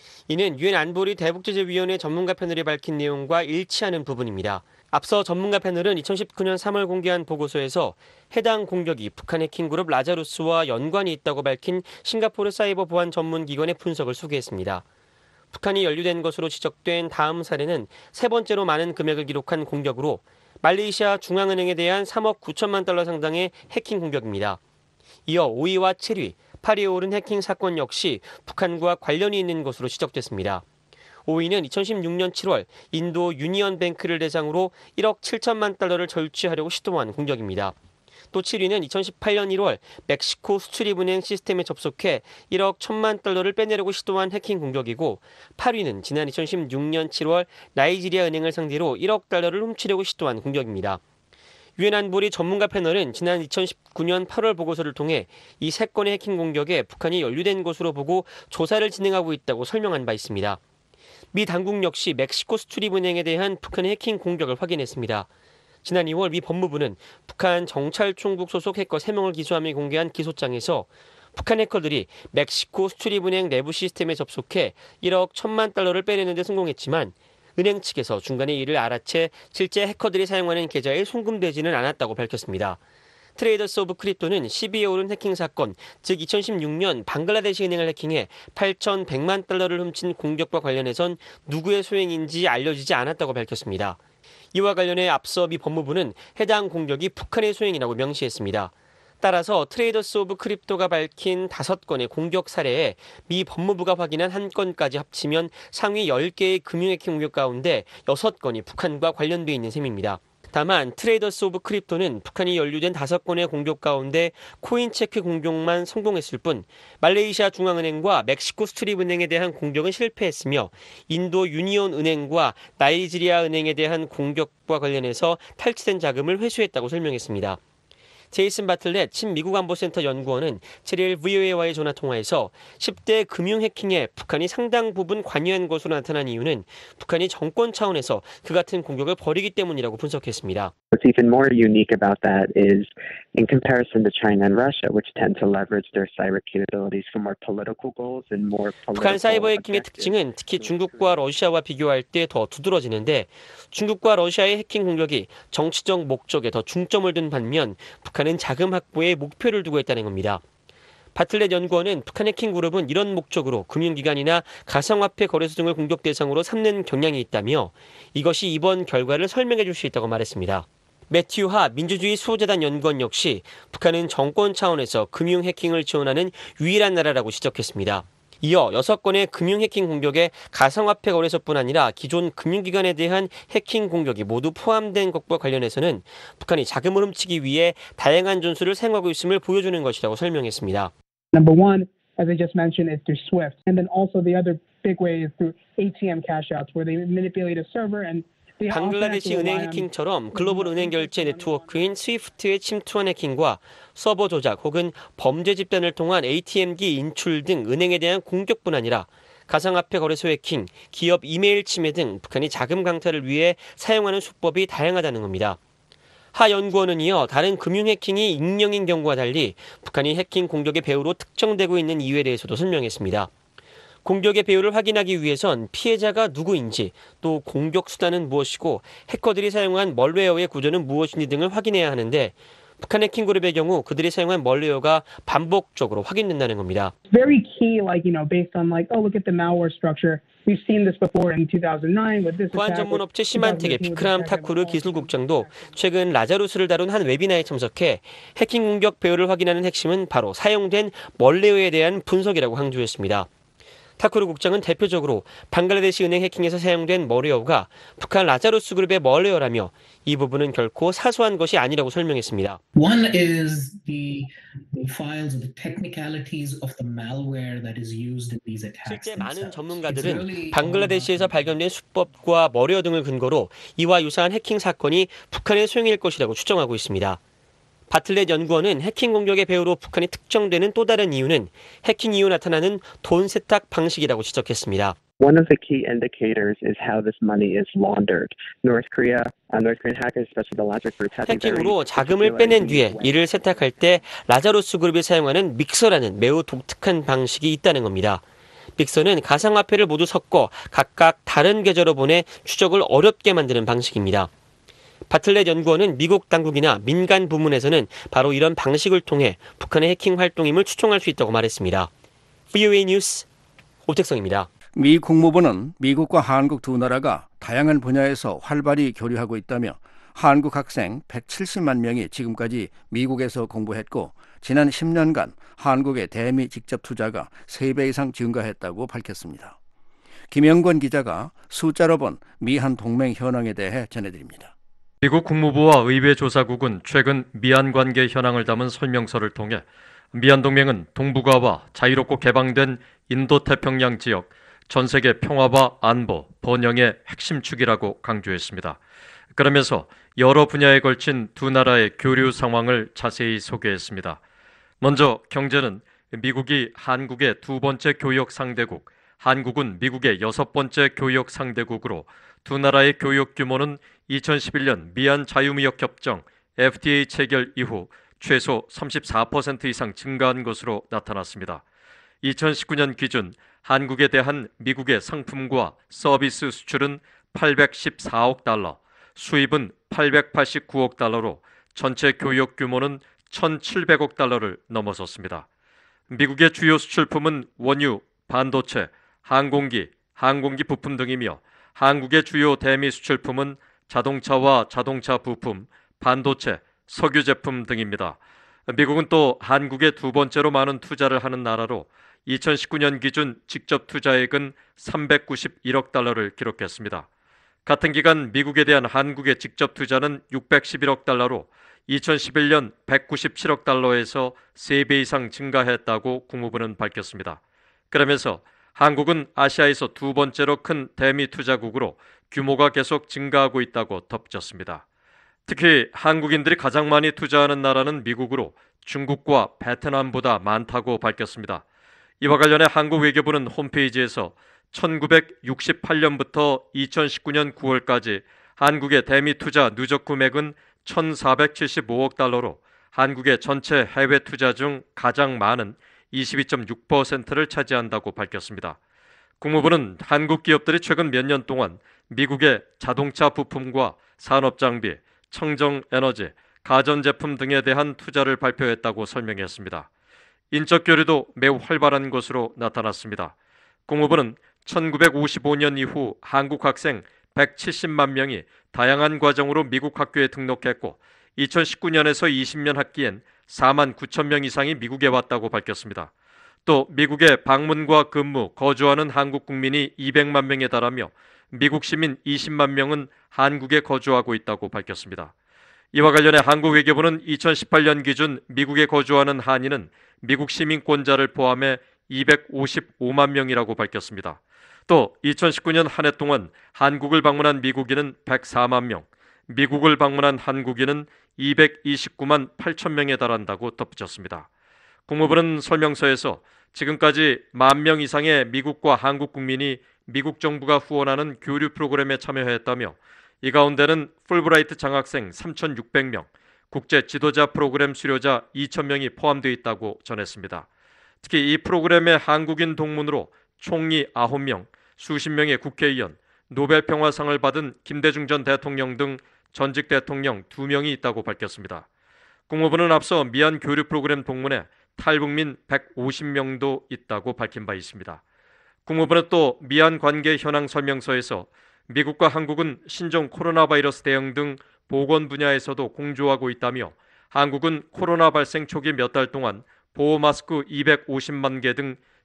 이는 유엔 안보리 대북제재위원회 전문가 패널이 밝힌 내용과 일치하는 부분입니다. 앞서 전문가 패널은 이천십구 년 삼월 공개한 보고서에서 해당 공격이 북한 해킹그룹 라자루스와 연관이 있다고 밝힌 싱가포르 사이버 보안 전문 기관의 분석을 소개했습니다. 북한이 연루된 것으로 지적된 다음 사례는 세 번째로 많은 금액을 기록한 공격으로 말레이시아 중앙은행에 대한 삼억 구천만 달러 상당의 해킹 공격입니다. 이어 오 위와 칠 위, 팔 위에 오른 해킹 사건 역시 북한과 관련이 있는 것으로 지적됐습니다. 오 위는 이천십육 년 칠월 인도 유니언 뱅크를 대상으로 일억 칠천만 달러를 절취하려고 시도한 공격입니다. 또 칠 위는 이천십팔 년 일월 멕시코 수출입은행 시스템에 접속해 일억 천만 달러를 빼내려고 시도한 해킹 공격이고 팔 위는 지난 이천십육 년 칠월 나이지리아 은행을 상대로 일억 달러를 훔치려고 시도한 공격입니다. 유엔 안보리 전문가 패널은 지난 이천십구 년 팔월 보고서를 통해 이 세 건의 해킹 공격에 북한이 연루된 것으로 보고 조사를 진행하고 있다고 설명한 바 있습니다. 미 당국 역시 멕시코 수출입은행에 대한 북한의 해킹 공격을 확인했습니다. 지난 이월 미 법무부는 북한 정찰총국 소속 해커 세 명을 기소하며 공개한 기소장에서 북한 해커들이 멕시코 수출입은행 내부 시스템에 접속해 일억 천만 달러를 빼내는 데 성공했지만 은행 측에서 중간에 이를 알아채 실제 해커들이 사용하는 계좌에 송금되지는 않았다고 밝혔습니다. 트레이더스 오브 크립토는 십 위에 오른 해킹 사건, 즉 이천십육 년 방글라데시 은행을 해킹해 팔천백만 달러를 훔친 공격과 관련해선 누구의 소행인지 알려지지 않았다고 밝혔습니다. 이와 관련해 앞서 미 법무부는 해당 공격이 북한의 소행이라고 명시했습니다. 따라서 트레이더스 오브 크립토가 밝힌 다섯 건의 공격 사례에 미 법무부가 확인한 한 건까지 합치면 상위 열 개의 금융 해킹 공격 가운데 여섯 건이 북한과 관련돼 있는 셈입니다. 다만 트레이더스 오브 크립토는 북한이 연루된 다섯 건의 공격 가운데 코인체크 공격만 성공했을 뿐 말레이시아 중앙은행과 멕시코 수출입은행에 대한 공격은 실패했으며 인도 유니온 은행과 나이지리아 은행에 대한 공격과 관련해서 탈취된 자금을 회수했다고 설명했습니다. 제이슨 바틀렛 친미국 안보센터 연구원은 칠 일 브이오에이와의 전화통화에서 십 대 금융 해킹에 북한이 상당 부분 관여한 것으로 나타난 이유는 북한이 정권 차원에서 그 같은 공격을 벌이기 때문이라고 분석했습니다. What's even more unique about that is in comparison to China and Russia, which tend to leverage their cyber capabilities for more political goals and more political 북한 사이버 해킹의 특징은 특히 중국과 러시아와 비교할 때 더 두드러지는데 중국과 러시아의 해킹 공격이 정치적 목적에 더 중점을 둔 반면 북한은 자금 확보에 목표를 두고 있다는 겁니다. 바틀렛 연구원은 북한 해킹 그룹은 이런 목적으로 금융기관이나 가상화폐 거래소 등을 공격 대상으로 삼는 경향이 있다며 이것이 이번 결과를 설명해 줄 수 있다고 말했습니다. 매튜 하 민주주의 수호재단 연구원 역시 북한은 정권 차원에서 금융 해킹을 지원하는 유일한 나라라고 지적했습니다. 이어 여섯 건의 금융 해킹 공격에 가상화폐 거래소뿐 아니라 기존 금융기관에 대한 해킹 공격이 모두 포함된 것과 관련해서는 북한이 자금을 훔치기 위해 다양한 전술을 사용하고 있음을 보여주는 것이라고 설명했습니다. Number one, as I just mentioned, is through SWIFT. And then also the other big way is through 에이티엠 cash outs where they manipulate a server and 방글라데시 은행 해킹처럼 글로벌 은행 결제 네트워크인 스위프트에 침투한 해킹과 서버 조작 혹은 범죄 집단을 통한 에이티엠기 인출 등 은행에 대한 공격뿐 아니라 가상화폐 거래소 해킹, 기업 이메일 침해 등 북한이 자금 강탈을 위해 사용하는 수법이 다양하다는 겁니다. 하 연구원은 이어 다른 금융 해킹이 익명인 경우와 달리 북한이 해킹 공격의 배후로 특정되고 있는 이유에 대해서도 설명했습니다. 공격의 배후를 확인하기 위해선 피해자가 누구인지 또 공격 수단은 무엇이고 해커들이 사용한 멀웨어의 구조는 무엇인지 등을 확인해야 하는데 북한 해킹 그룹의 경우 그들이 사용한 멀웨어가 반복적으로 확인된다는 겁니다. Very key, like you know, based on like, oh, look at the malware structure. We've seen this before in two thousand nine with this. 보안 전문 업체 시만텍의 비크람 타쿠르 기술국장도 최근 라자루스를 다룬 한 웨비나에 참석해 해킹 공격 배후를 확인하는 핵심은 바로 사용된 멀웨어에 대한 분석이라고 강조했습니다. 타쿠르 국장은 대표적으로 방글라데시 은행 해킹에서 사용된 머레어가 북한 라자루스 그룹의 머레어라며 이 부분은 결코 사소한 것이 아니라고 설명했습니다. One is the files, the technicalities of the malware that is used in these attacks. 실제 많은 전문가들은 방글라데시에서 발견된 수법과 머레어 등을 근거로 이와 유사한 해킹 사건이 북한의 소행일 것이라고 추정하고 있습니다. 바틀렛 연구원은 해킹 공격의 배후로 북한이 특정되는 또 다른 이유는 해킹 이후 나타나는 돈 세탁 방식이라고 지적했습니다. One of the key indicators is how this money is laundered. North Korea, uh, North Korean hackers, especially the Lazarus group, have 해킹으로 자금을 빼낸 뒤에 이를 세탁할 때 라자루스 그룹이 사용하는 믹서라는 매우 독특한 방식이 있다는 겁니다. 믹서는 가상화폐를 모두 섞어 각각 다른 계좌로 보내 추적을 어렵게 만드는 방식입니다. 바틀렛 연구원은 미국 당국이나 민간 부문에서는 바로 이런 방식을 통해 북한의 해킹 활동임을 추정할 수 있다고 말했습니다. 브이오에이 뉴스 오택성입니다. 미 국무부는 미국과 한국 두 나라가 다양한 분야에서 활발히 교류하고 있다며 한국 학생 백칠십만 명이 지금까지 미국에서 공부했고 지난 십 년간 한국의 대미 직접 투자가 세 배 이상 증가했다고 밝혔습니다. 김영권 기자가 숫자로 본 미한 동맹 현황에 대해 전해드립니다. 미국 국무부와 의회 조사국은 최근 미한 관계 현황을 담은 설명서를 통해 미한 동맹은 동북아와 자유롭고 개방된 인도태평양 지역, 전 세계 평화와 안보, 번영의 핵심 축이라고 강조했습니다. 그러면서 여러 분야에 걸친 두 나라의 교류 상황을 자세히 소개했습니다. 먼저 경제는 미국이 한국의 두 번째 교역 상대국, 한국은 미국의 여섯 번째 교역 상대국으로 두 나라의 교역 규모는 이천십일 년 미한 자유무역협정 에프티에이 체결 이후 최소 삼십사 퍼센트 이상 증가한 것으로 나타났습니다. 이천십구 년 기준 한국에 대한 미국의 상품과 서비스 수출은 팔백십사억 달러, 수입은 팔백팔십구억 달러로 전체 교역 규모는 천칠백억 달러를 넘어섰습니다. 미국의 주요 수출품은 원유, 반도체, 항공기, 항공기 부품 등이며 한국의 주요 대미 수출품은 자동차와 자동차 부품, 반도체, 석유 제품 등입니다. 미국은 또 한국의 두 번째로 많은 투자를 하는 나라로 이천십구 년 기준 직접 투자액은 삼백구십일억 달러를 기록했습니다. 같은 기간 미국에 대한 한국의 직접 투자는 육백십일억 달러로 이천십일 년 백구십칠억 달러에서 세 배 이상 증가했다고 국무부는 밝혔습니다. 그러면서 한국은 아시아에서 두 번째로 큰 대미 투자국으로 규모가 계속 증가하고 있다고 덧붙였습니다. 특히 한국인들이 가장 많이 투자하는 나라는 미국으로 중국과 베트남보다 많다고 밝혔습니다. 이와 관련해 한국 외교부는 홈페이지에서 천구백육십팔 년부터 이천십구 년 구월까지 한국의 대미 투자 누적 금액은 천사백칠십오억 달러로 한국의 전체 해외 투자 중 가장 많은 이십이 점 육 퍼센트를 차지한다고 밝혔습니다. 국무부는 한국 기업들이 최근 몇 년 동안 미국의 자동차 부품과 산업장비, 청정에너지, 가전제품 등에 대한 투자를 발표했다고 설명했습니다. 인적 교류도 매우 활발한 것으로 나타났습니다. 국무부는 천구백오십오 년 이후 한국 학생 백칠십만 명이 다양한 과정으로 미국 학교에 등록했고 이천십구 년에서 이십 년 학기엔 사만 구천 명 이상이 미국에 왔다고 밝혔습니다. 또 미국에 방문과 근무, 거주하는 한국 국민이 이백만 명에 달하며 미국 시민 이십만 명은 한국에 거주하고 있다고 밝혔습니다. 이와 관련해 한국 외교부는 이천십팔 년 기준 미국에 거주하는 한인은 미국 시민권자를 포함해 이백오십오만 명이라고 밝혔습니다. 또 이천십구 년 한 해 동안 한국을 방문한 미국인은 백사만 명, 미국을 방문한 한국인은 이백이십구만 팔천 명에 달한다고 덧붙였습니다. 국무부는 설명서에서 지금까지 만 명 이상의 미국과 한국 국민이 미국 정부가 후원하는 교류 프로그램에 참여했다며 이 가운데는 풀브라이트 장학생 삼천육백 명, 국제 지도자 프로그램 수료자 이천 명이 포함되어 있다고 전했습니다. 특히 이 프로그램의 한국인 동문으로 총리 아홉 명, 수십 명의 국회의원, 노벨 평화상을 받은 김대중 전 대통령 등 전직 대통령 두 명이 있다고 밝혔습니다. 국무부는 앞서 미한 교류 프로그램 동문에 탈북민 백오십 명도 있다고 밝힌 바 있습니다. 국무부는 또 미한 관계 현황 설명서에서 미국과 한국은 신종 코로나 바이러스 대응 등 보건 분야에서도 공조하고 있다며 한국은 코로나 발생 초기 몇 달 동안 보호 마스크 이백오십만 개 등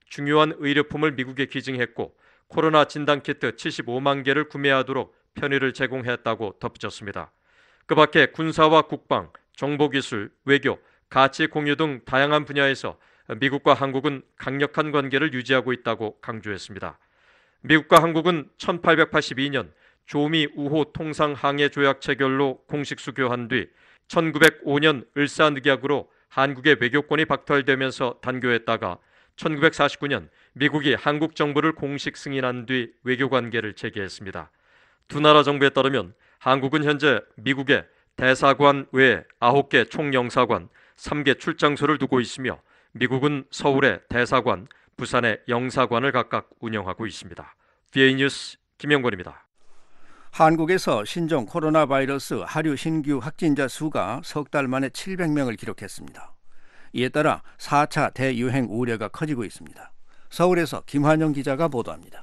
중요한 의료품을 미국에 기증했고 코로나 진단키트 칠십오만 개를 구매하도록 편의를 제공했다고 덧붙였습니다. 그 밖에 군사와 국방, 정보기술, 외교, 가치 공유 등 다양한 분야에서 미국과 한국은 강력한 관계를 유지하고 있다고 강조했습니다. 미국과 한국은 천팔백팔십이 년 조미 우호 통상항해 조약 체결로 공식 수교한 뒤 천구백오 년 을사늑약으로 한국의 외교권이 박탈되면서 단교했다가 천구백사십구 년 미국이 한국 정부를 공식 승인한 뒤 외교관계를 재개했습니다. 두 나라 정부에 따르면 한국은 현재 미국에 대사관 외에 아홉 개 총영사관, 세 개 출장소를 두고 있으며 미국은 서울에 대사관, 부산에 영사관을 각각 운영하고 있습니다. 비에이 뉴스 김영권입니다. 한국에서 신종 코로나 바이러스 하류 신규 확진자 수가 석 달 만에 칠백 명을 기록했습니다. 이에 따라 사 차 대유행 우려가 커지고 있습니다. 서울에서 김환영 기자가 보도합니다.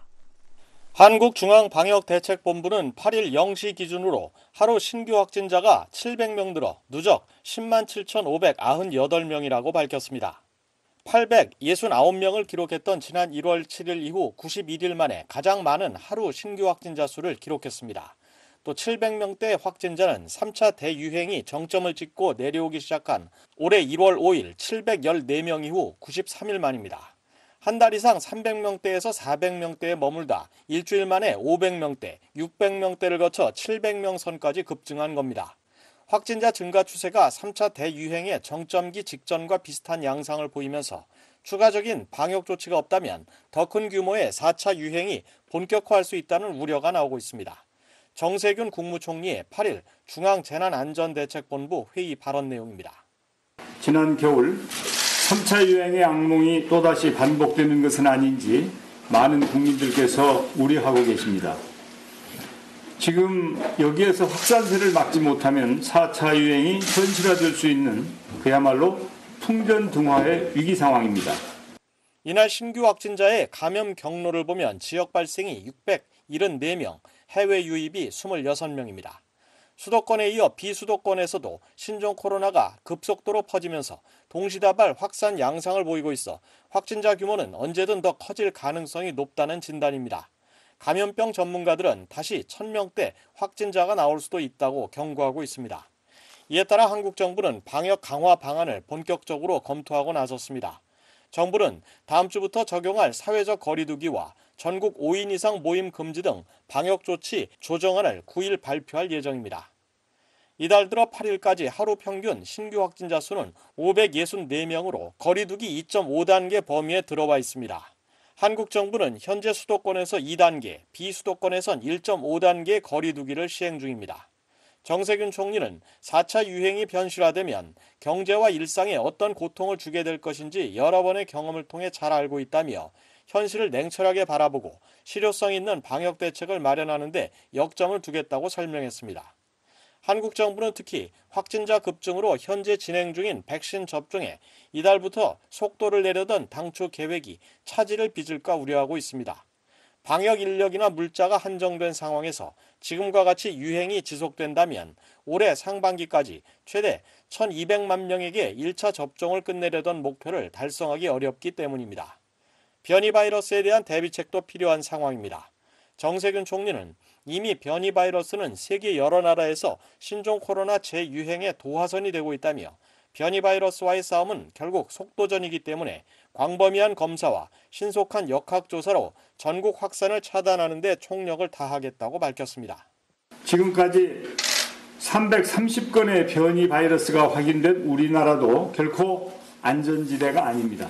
한국중앙방역대책본부는 팔 일 영 시 기준으로 하루 신규 확진자가 칠백 명 늘어 누적 십만 칠천오백구십팔 명이라고 밝혔습니다. 팔백육십구 명을 기록했던 지난 일월 칠일 이후 구십일 일 만에 가장 많은 하루 신규 확진자 수를 기록했습니다. 또 칠백 명대 확진자는 삼 차 대유행이 정점을 찍고 내려오기 시작한 올해 일월 오일 칠백십사 명 이후 구십삼 일 만입니다. 한 달 이상 삼백 명대에서 사백 명대에 머물다 일주일 만에 오백 명대, 육백 명대를 거쳐 칠백 명 선까지 급증한 겁니다. 확진자 증가 추세가 삼 차 대유행의 정점기 직전과 비슷한 양상을 보이면서 추가적인 방역 조치가 없다면 더 큰 규모의 사 차 유행이 본격화할 수 있다는 우려가 나오고 있습니다. 정세균 국무총리의 팔 일 중앙재난안전대책본부 회의 발언 내용입니다. 지난 겨울 삼 차 유행의 악몽이 또다시 반복되는 것은 아닌지 많은 국민들께서 우려하고 계십니다. 지금 여기에서 확산세를 막지 못하면 사 차 유행이 현실화될 수 있는 그야말로 풍전등화의 위기 상황입니다. 이날 신규 확진자의 감염 경로를 보면 지역 발생이 육백칠십사 명, 해외 유입이 이십육 명입니다. 수도권에 이어 비수도권에서도 신종 코로나가 급속도로 퍼지면서 동시다발 확산 양상을 보이고 있어 확진자 규모는 언제든 더 커질 가능성이 높다는 진단입니다. 감염병 전문가들은 다시 천 명대 확진자가 나올 수도 있다고 경고하고 있습니다. 이에 따라 한국 정부는 방역 강화 방안을 본격적으로 검토하고 나섰습니다. 정부는 다음 주부터 적용할 사회적 거리두기와 전국 오 인 이상 모임 금지 등 방역 조치 조정안을 구 일 발표할 예정입니다. 이달 들어 팔 일까지 하루 평균 신규 확진자 수는 오백육십사 명으로 거리두기 이 점 오 단계 범위에 들어와 있습니다. 한국 정부는 현재 수도권에서 이 단계, 비수도권에선 일 점 오 단계 거리두기를 시행 중입니다. 정세균 총리는 사 차 유행이 변실화되면 경제와 일상에 어떤 고통을 주게 될 것인지 여러 번의 경험을 통해 잘 알고 있다며 현실을 냉철하게 바라보고 실효성 있는 방역 대책을 마련하는 데 역점을 두겠다고 설명했습니다. 한국 정부는 특히 확진자 급증으로 현재 진행 중인 백신 접종에 이달부터 속도를 내려던 당초 계획이 차질을 빚을까 우려하고 있습니다. 방역 인력이나 물자가 한정된 상황에서 지금과 같이 유행이 지속된다면 올해 상반기까지 최대 천이백만 명에게 일 차 접종을 끝내려던 목표를 달성하기 어렵기 때문입니다. 변이 바이러스에 대한 대비책도 필요한 상황입니다. 정세균 총리는 이미 변이 바이러스는 세계 여러 나라에서 신종 코로나 재유행의 도화선이 되고 있다며 변이 바이러스와의 싸움은 결국 속도전이기 때문에 광범위한 검사와 신속한 역학조사로 전국 확산을 차단하는 데 총력을 다하겠다고 밝혔습니다. 지금까지 삼백삼십 건의 변이 바이러스가 확인된 우리나라도 결코 안전지대가 아닙니다.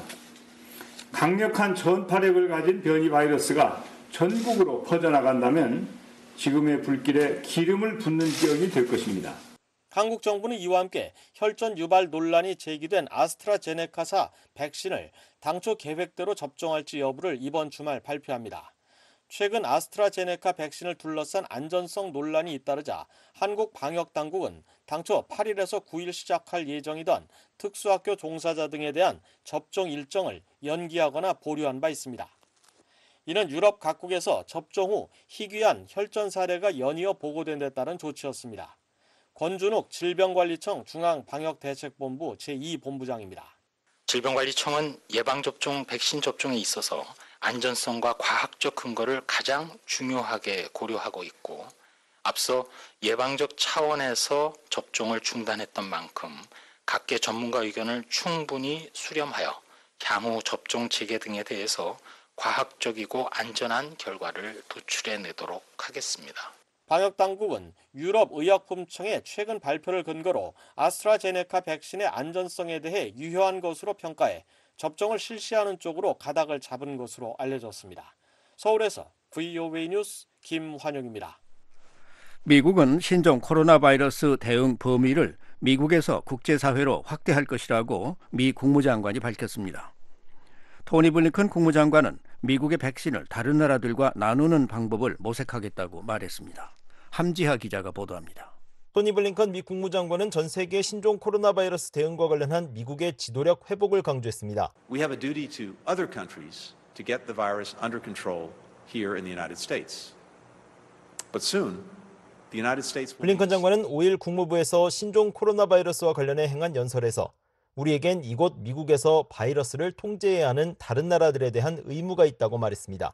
강력한 전파력을 가진 변이 바이러스가 전국으로 퍼져나간다면 지금의 불길에 기름을 붓는 지역이 될 것입니다. 한국 정부는 이와 함께 혈전 유발 논란이 제기된 아스트라제네카사 백신을 당초 계획대로 접종할지 여부를 이번 주말 발표합니다. 최근 아스트라제네카 백신을 둘러싼 안전성 논란이 잇따르자 한국 방역당국은 당초 팔 일에서 구 일 시작할 예정이던 특수학교 종사자 등에 대한 접종 일정을 연기하거나 보류한 바 있습니다. 이는 유럽 각국에서 접종 후 희귀한 혈전 사례가 연이어 보고된 데 따른 조치였습니다. 권준욱 질병관리청 중앙방역대책본부 제이 본부장입니다. 질병관리청은 예방접종, 백신 접종에 있어서 안전성과 과학적 근거를 가장 중요하게 고려하고 있고 앞서 예방적 차원에서 접종을 중단했던 만큼 각계 전문가 의견을 충분히 수렴하여 향후 접종 재개 등에 대해서 과학적이고 안전한 결과를 도출해내도록 하겠습니다. 방역당국은 유럽의약품청의 최근 발표를 근거로 아스트라제네카 백신의 안전성에 대해 유효한 것으로 평가해 접종을 실시하는 쪽으로 가닥을 잡은 것으로 알려졌습니다. 서울에서 브이오에이 뉴스 김환영입니다. 미국은 신종 코로나 바이러스 대응 범위를 미국에서 국제사회로 확대할 것이라고 미 국무장관이 밝혔습니다. 토니 블링컨 국무장관은 미국의 백신을 다른 나라들과 나누는 방법을 모색하겠다고 말했습니다. 함지하 기자가 보도합니다. 토니 블링컨 미 국무장관은 전 세계 신종 코로나 바이러스 대응과 관련한 미국의 지도력 회복을 강조했습니다. We have a duty to other countries to get the virus under control here in the United States. But soon, the United States 블링컨 장관은 오일 국무부에서 신종 코로나 바이러스와 관련해 행한 연설에서 우리에겐 이곳 미국에서 바이러스를 통제해야 하는 다른 나라들에 대한 의무가 있다고 말했습니다.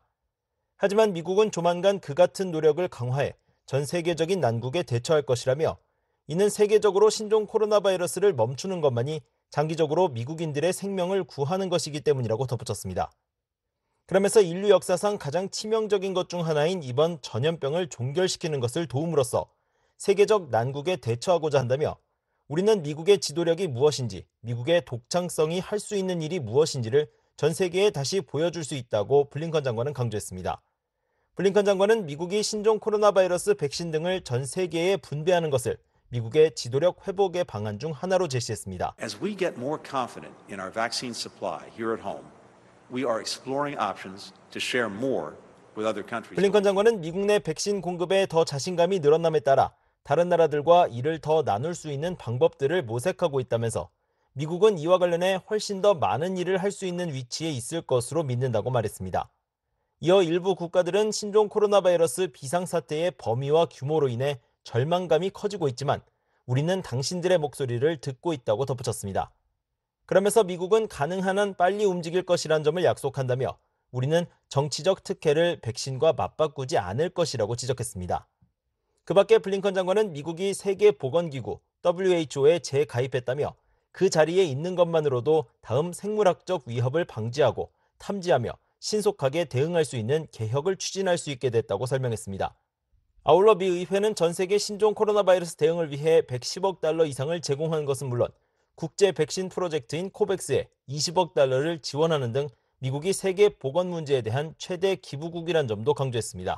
하지만 미국은 조만간 그 같은 노력을 강화해 전 세계적인 난국에 대처할 것이라며 이는 세계적으로 신종 코로나 바이러스를 멈추는 것만이 장기적으로 미국인들의 생명을 구하는 것이기 때문이라고 덧붙였습니다. 그러면서 인류 역사상 가장 치명적인 것 중 하나인 이번 전염병을 종결시키는 것을 도움으로써 세계적 난국에 대처하고자 한다며 우리는 미국의 지도력이 무엇인지, 미국의 독창성이 할 수 있는 일이 무엇인지를 전 세계에 다시 보여줄 수 있다고 블링컨 장관은 강조했습니다. 블링컨 장관은 미국이 신종 코로나 바이러스 백신 등을 전 세계에 분배하는 것을 미국의 지도력 회복의 방안 중 하나로 제시했습니다. As we get more confident in our vaccine supply here at home, we are exploring options to share more with other countries. 블링컨 장관은 미국 내 백신 공급에 더 자신감이 늘어남에 따라 다른 나라들과 이를 더 나눌 수 있는 방법들을 모색하고 있다면서 미국은 이와 관련해 훨씬 더 많은 일을 할 수 있는 위치에 있을 것으로 믿는다고 말했습니다. 이어 일부 국가들은 신종 코로나 바이러스 비상사태의 범위와 규모로 인해 절망감이 커지고 있지만 우리는 당신들의 목소리를 듣고 있다고 덧붙였습니다. 그러면서 미국은 가능한 한 빨리 움직일 것이란 점을 약속한다며 우리는 정치적 특혜를 백신과 맞바꾸지 않을 것이라고 지적했습니다. 그 밖에 블링컨 장관은 미국이 세계보건기구 더블유에이치오에 재가입했다며 그 자리에 있는 것만으로도 다음 생물학적 위협을 방지하고 탐지하며 신속하게 대응할 수 있는 개혁을 추진할 수 있게 됐다고 설명했습니다. 아울러 미 의회는 전 세계 신종 코로나 바이러스 대응을 위해 백십억 달러 이상을 제공하는 것은 물론 국제 백신 프로젝트인 코백스에 이십억 달러를 지원하는 등 미국이 세계 보건 문제에 대한 최대 기부국이란 점도 강조했습니다.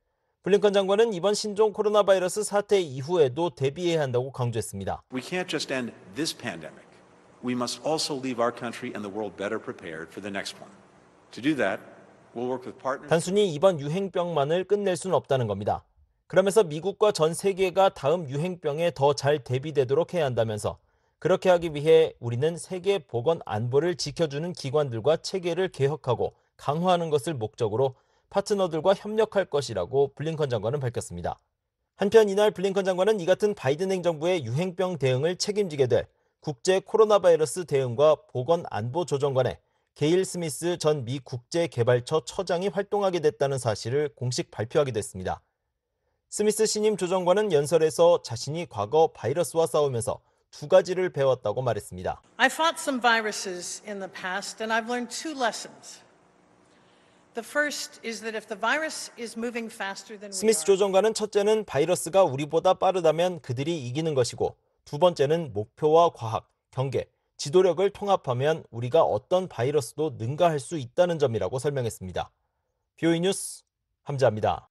블링컨 장관은 이번 신종 코로나 바이러스 사태 이후에도 대비해야 한다고 강조했습니다. We can't just end this pandemic. We must also leave our country and the world better prepared for the next one. To do that, we'll work with partners. 단순히 이번 유행병만을 끝낼 수는 없다는 겁니다. 그러면서 미국과 전 세계가 다음 유행병에 더 잘 대비되도록 해야 한다면서 그렇게 하기 위해 우리는 세계 보건 안보를 지켜주는 기관들과 체계를 개혁하고 강화하는 것을 목적으로 파트너들과 협력할 것이라고 블링컨 장관은 밝혔습니다. 한편 이날 블링컨 장관은 이 같은 바이든 행정부의 유행병 대응을 책임지게 될 국제 코로나 바이러스 대응과 보건안보조정관에 게일 스미스 전 미 국제개발처 처장이 활동하게 됐다는 사실을 공식 발표하기도 했습니다. 스미스 신임 조정관은 연설에서 자신이 과거 바이러스와 싸우면서 두 가지를 배웠다고 말했습니다. I fought some viruses in the past and I've learned two lessons. The first is that if the virus is moving faster than we 스미스 조정관은 첫째는 바이러스가 우리보다 빠르다면 그들이 이기는 것이고 두 번째는 목표와 과학, 경계, 지도력을 통합하면 우리가 어떤 바이러스도 능가할 수 있다는 점이라고 설명했습니다. 브이오에이 뉴스 함지아입니다.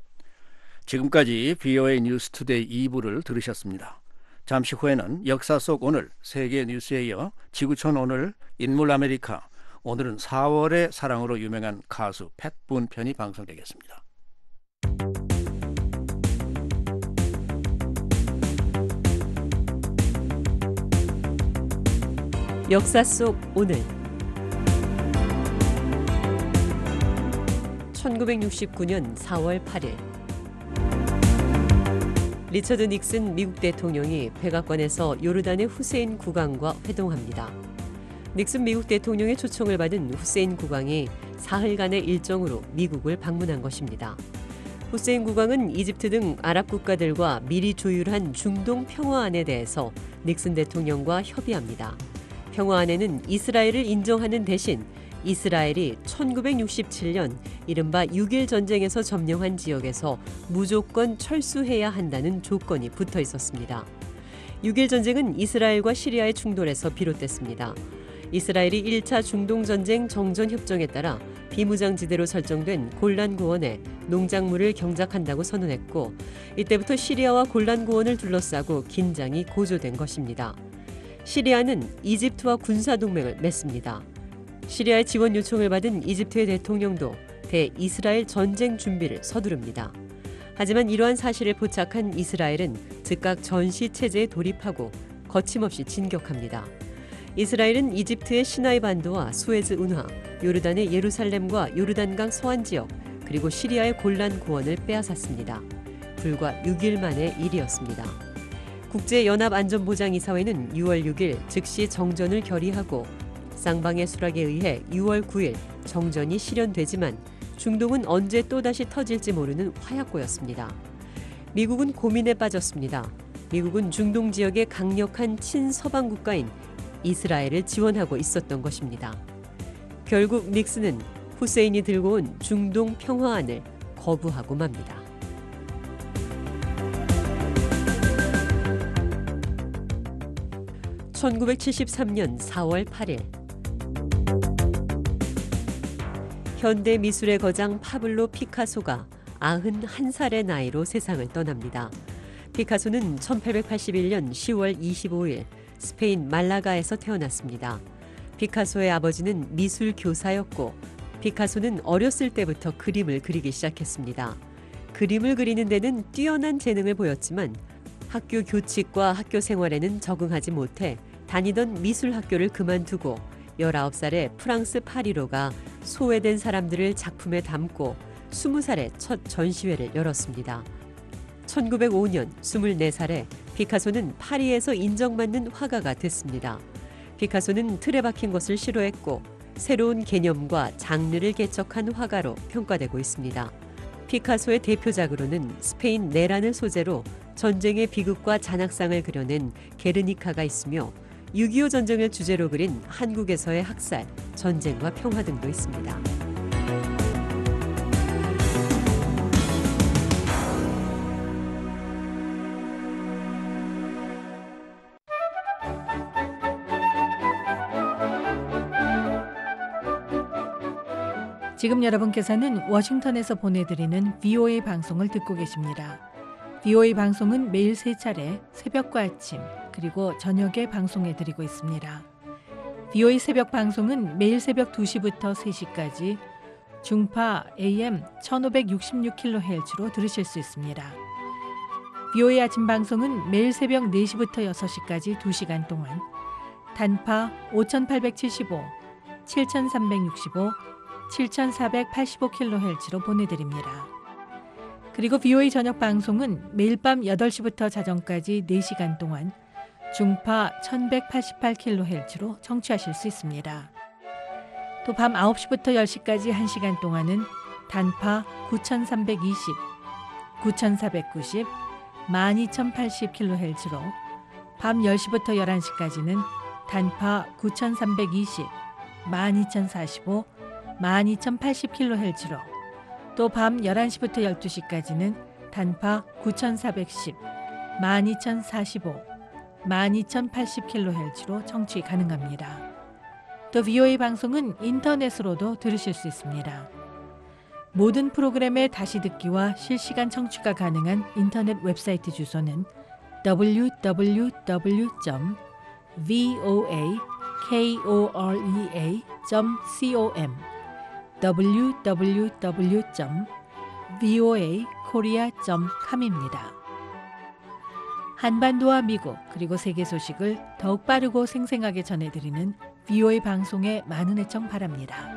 지금까지 브이오에이 뉴스투데이 이 부를 들으셨습니다. 잠시 후에는 역사 속 오늘 세계 뉴스에 이어 지구촌 오늘 인물 아메리카, 오늘은 사월의 사랑으로 유명한 가수 팻분 편이 방송되겠습니다. 역사 속 오늘 천구백육십구 년 사월 팔일 리처드 닉슨 미국 대통령이 백악관에서 요르단의 후세인 국왕과 회동합니다. 닉슨 미국 대통령의 초청을 받은 후세인 국왕이 사흘간의 일정으로 미국을 방문한 것입니다. 후세인 국왕은 이집트 등 아랍 국가들과 미리 조율한 중동 평화안에 대해서 닉슨 대통령과 협의합니다. 평화안에는 이스라엘을 인정하는 대신 이스라엘이 천구백육십칠 년 이른바 육 일 전쟁에서 점령한 지역에서 무조건 철수해야 한다는 조건이 붙어 있었습니다. 육 일 전쟁은 이스라엘과 시리아의 충돌에서 비롯됐습니다. 이스라엘이 일 차 중동전쟁 정전협정에 따라 비무장지대로 설정된 골란고원에 농작물을 경작한다고 선언했고, 이때부터 시리아와 골란고원을 둘러싸고 긴장이 고조된 것입니다. 시리아는 이집트와 군사동맹을 맺습니다. 시리아의 지원 요청을 받은 이집트의 대통령도 대이스라엘 전쟁 준비를 서두릅니다. 하지만 이러한 사실을 포착한 이스라엘은 즉각 전시체제에 돌입하고 거침없이 진격합니다. 이스라엘은 이집트의 시나이 반도와 수에즈 운하, 요르단의 예루살렘과 요르단강 서안 지역, 그리고 시리아의 골란 고원을 빼앗았습니다. 불과 육 일 만의 일이었습니다. 국제연합안전보장이사회는 유월 육 일 즉시 정전을 결의하고 쌍방의 수락에 의해 유월 구 일 정전이 실현되지만 중동은 언제 또다시 터질지 모르는 화약고였습니다. 미국은 고민에 빠졌습니다. 미국은 중동 지역의 강력한 친서방 국가인 이스라엘을 지원하고 있었던 것입니다. 결국 닉슨은 후세인이 들고 온 중동 평화안을 거부하고 맙니다. 천구백칠십삼 년 사월 팔 일 현대 미술의 거장 파블로 피카소가 구십일 살의 나이로 세상을 떠납니다. 피카소는 천팔백팔십일 년 시월 이십오 일 스페인 말라가에서 태어났습니다. 피카소의 아버지는 미술 교사였고 피카소는 어렸을 때부터 그림을 그리기 시작했습니다. 그림을 그리는 데는 뛰어난 재능을 보였지만 학교 교칙과 학교 생활에는 적응하지 못해 다니던 미술학교를 그만두고 열아홉 살에 프랑스 파리로 가 소외된 사람들을 작품에 담고 스무 살에 첫 전시회를 열었습니다. 천구백오 년 스물네 살에 피카소는 파리에서 인정받는 화가가 됐습니다. 피카소는 틀에 박힌 것을 싫어했고 새로운 개념과 장르를 개척한 화가로 평가되고 있습니다. 피카소의 대표작으로는 스페인 내란을 소재로 전쟁의 비극과 잔악상을 그려낸 게르니카가 있으며 육이오 전쟁을 주제로 그린 한국에서의 학살, 전쟁과 평화 등도 있습니다. 지금 여러분께서는 워싱턴에서 보내드리는 브이오에이 방송을 듣고 계십니다. 브이오에이 방송은 매일 세 차례 새벽과 아침 그리고 저녁에 방송해드리고 있습니다. 브이오에이 새벽 방송은 매일 새벽 두 시부터 세 시까지 중파 에이엠 천오백육십육 킬로헤르츠로 들으실 수 있습니다. 브이오에이 아침 방송은 매일 새벽 네 시부터 여섯 시까지 두 시간 동안 단파 오천팔백칠십오, 칠천삼백육십오, 칠천사백팔십오 킬로헤르츠로 보내드립니다. 그리고 브이오에이 저녁 방송은 매일 밤 여덟 시부터 자정까지 네 시간 동안 중파 천백팔십팔 킬로헤르츠로 청취하실 수 있습니다. 또 밤 아홉 시부터 열 시까지 한 시간 동안은 단파 구천삼백이십, 구천사백구십, 만 이천팔십 킬로헤르츠로 밤 열 시부터 열한 시까지는 단파 구천삼백이십, 만 이천사십오, 만 이천팔십 킬로헤르츠로 또 밤 열한 시부터 열두 시까지는 단파 구천사백십, 만 이천사십오, 만 이천팔십 킬로헤르츠로 청취 가능합니다. 또 브이오에이 방송은 인터넷으로도 들으실 수 있습니다. 모든 프로그램의 다시 듣기와 실시간 청취가 가능한 인터넷 웹사이트 주소는 더블유 더블유 더블유 점 브이오에이 코리아 점 컴 더블유 더블유 더블유 점 브이오에이 코리아 점 컴입니다. 한반도와 미국 그리고 세계 소식을 더욱 빠르고 생생하게 전해드리는 브이오에이 방송에 많은 애청 바랍니다.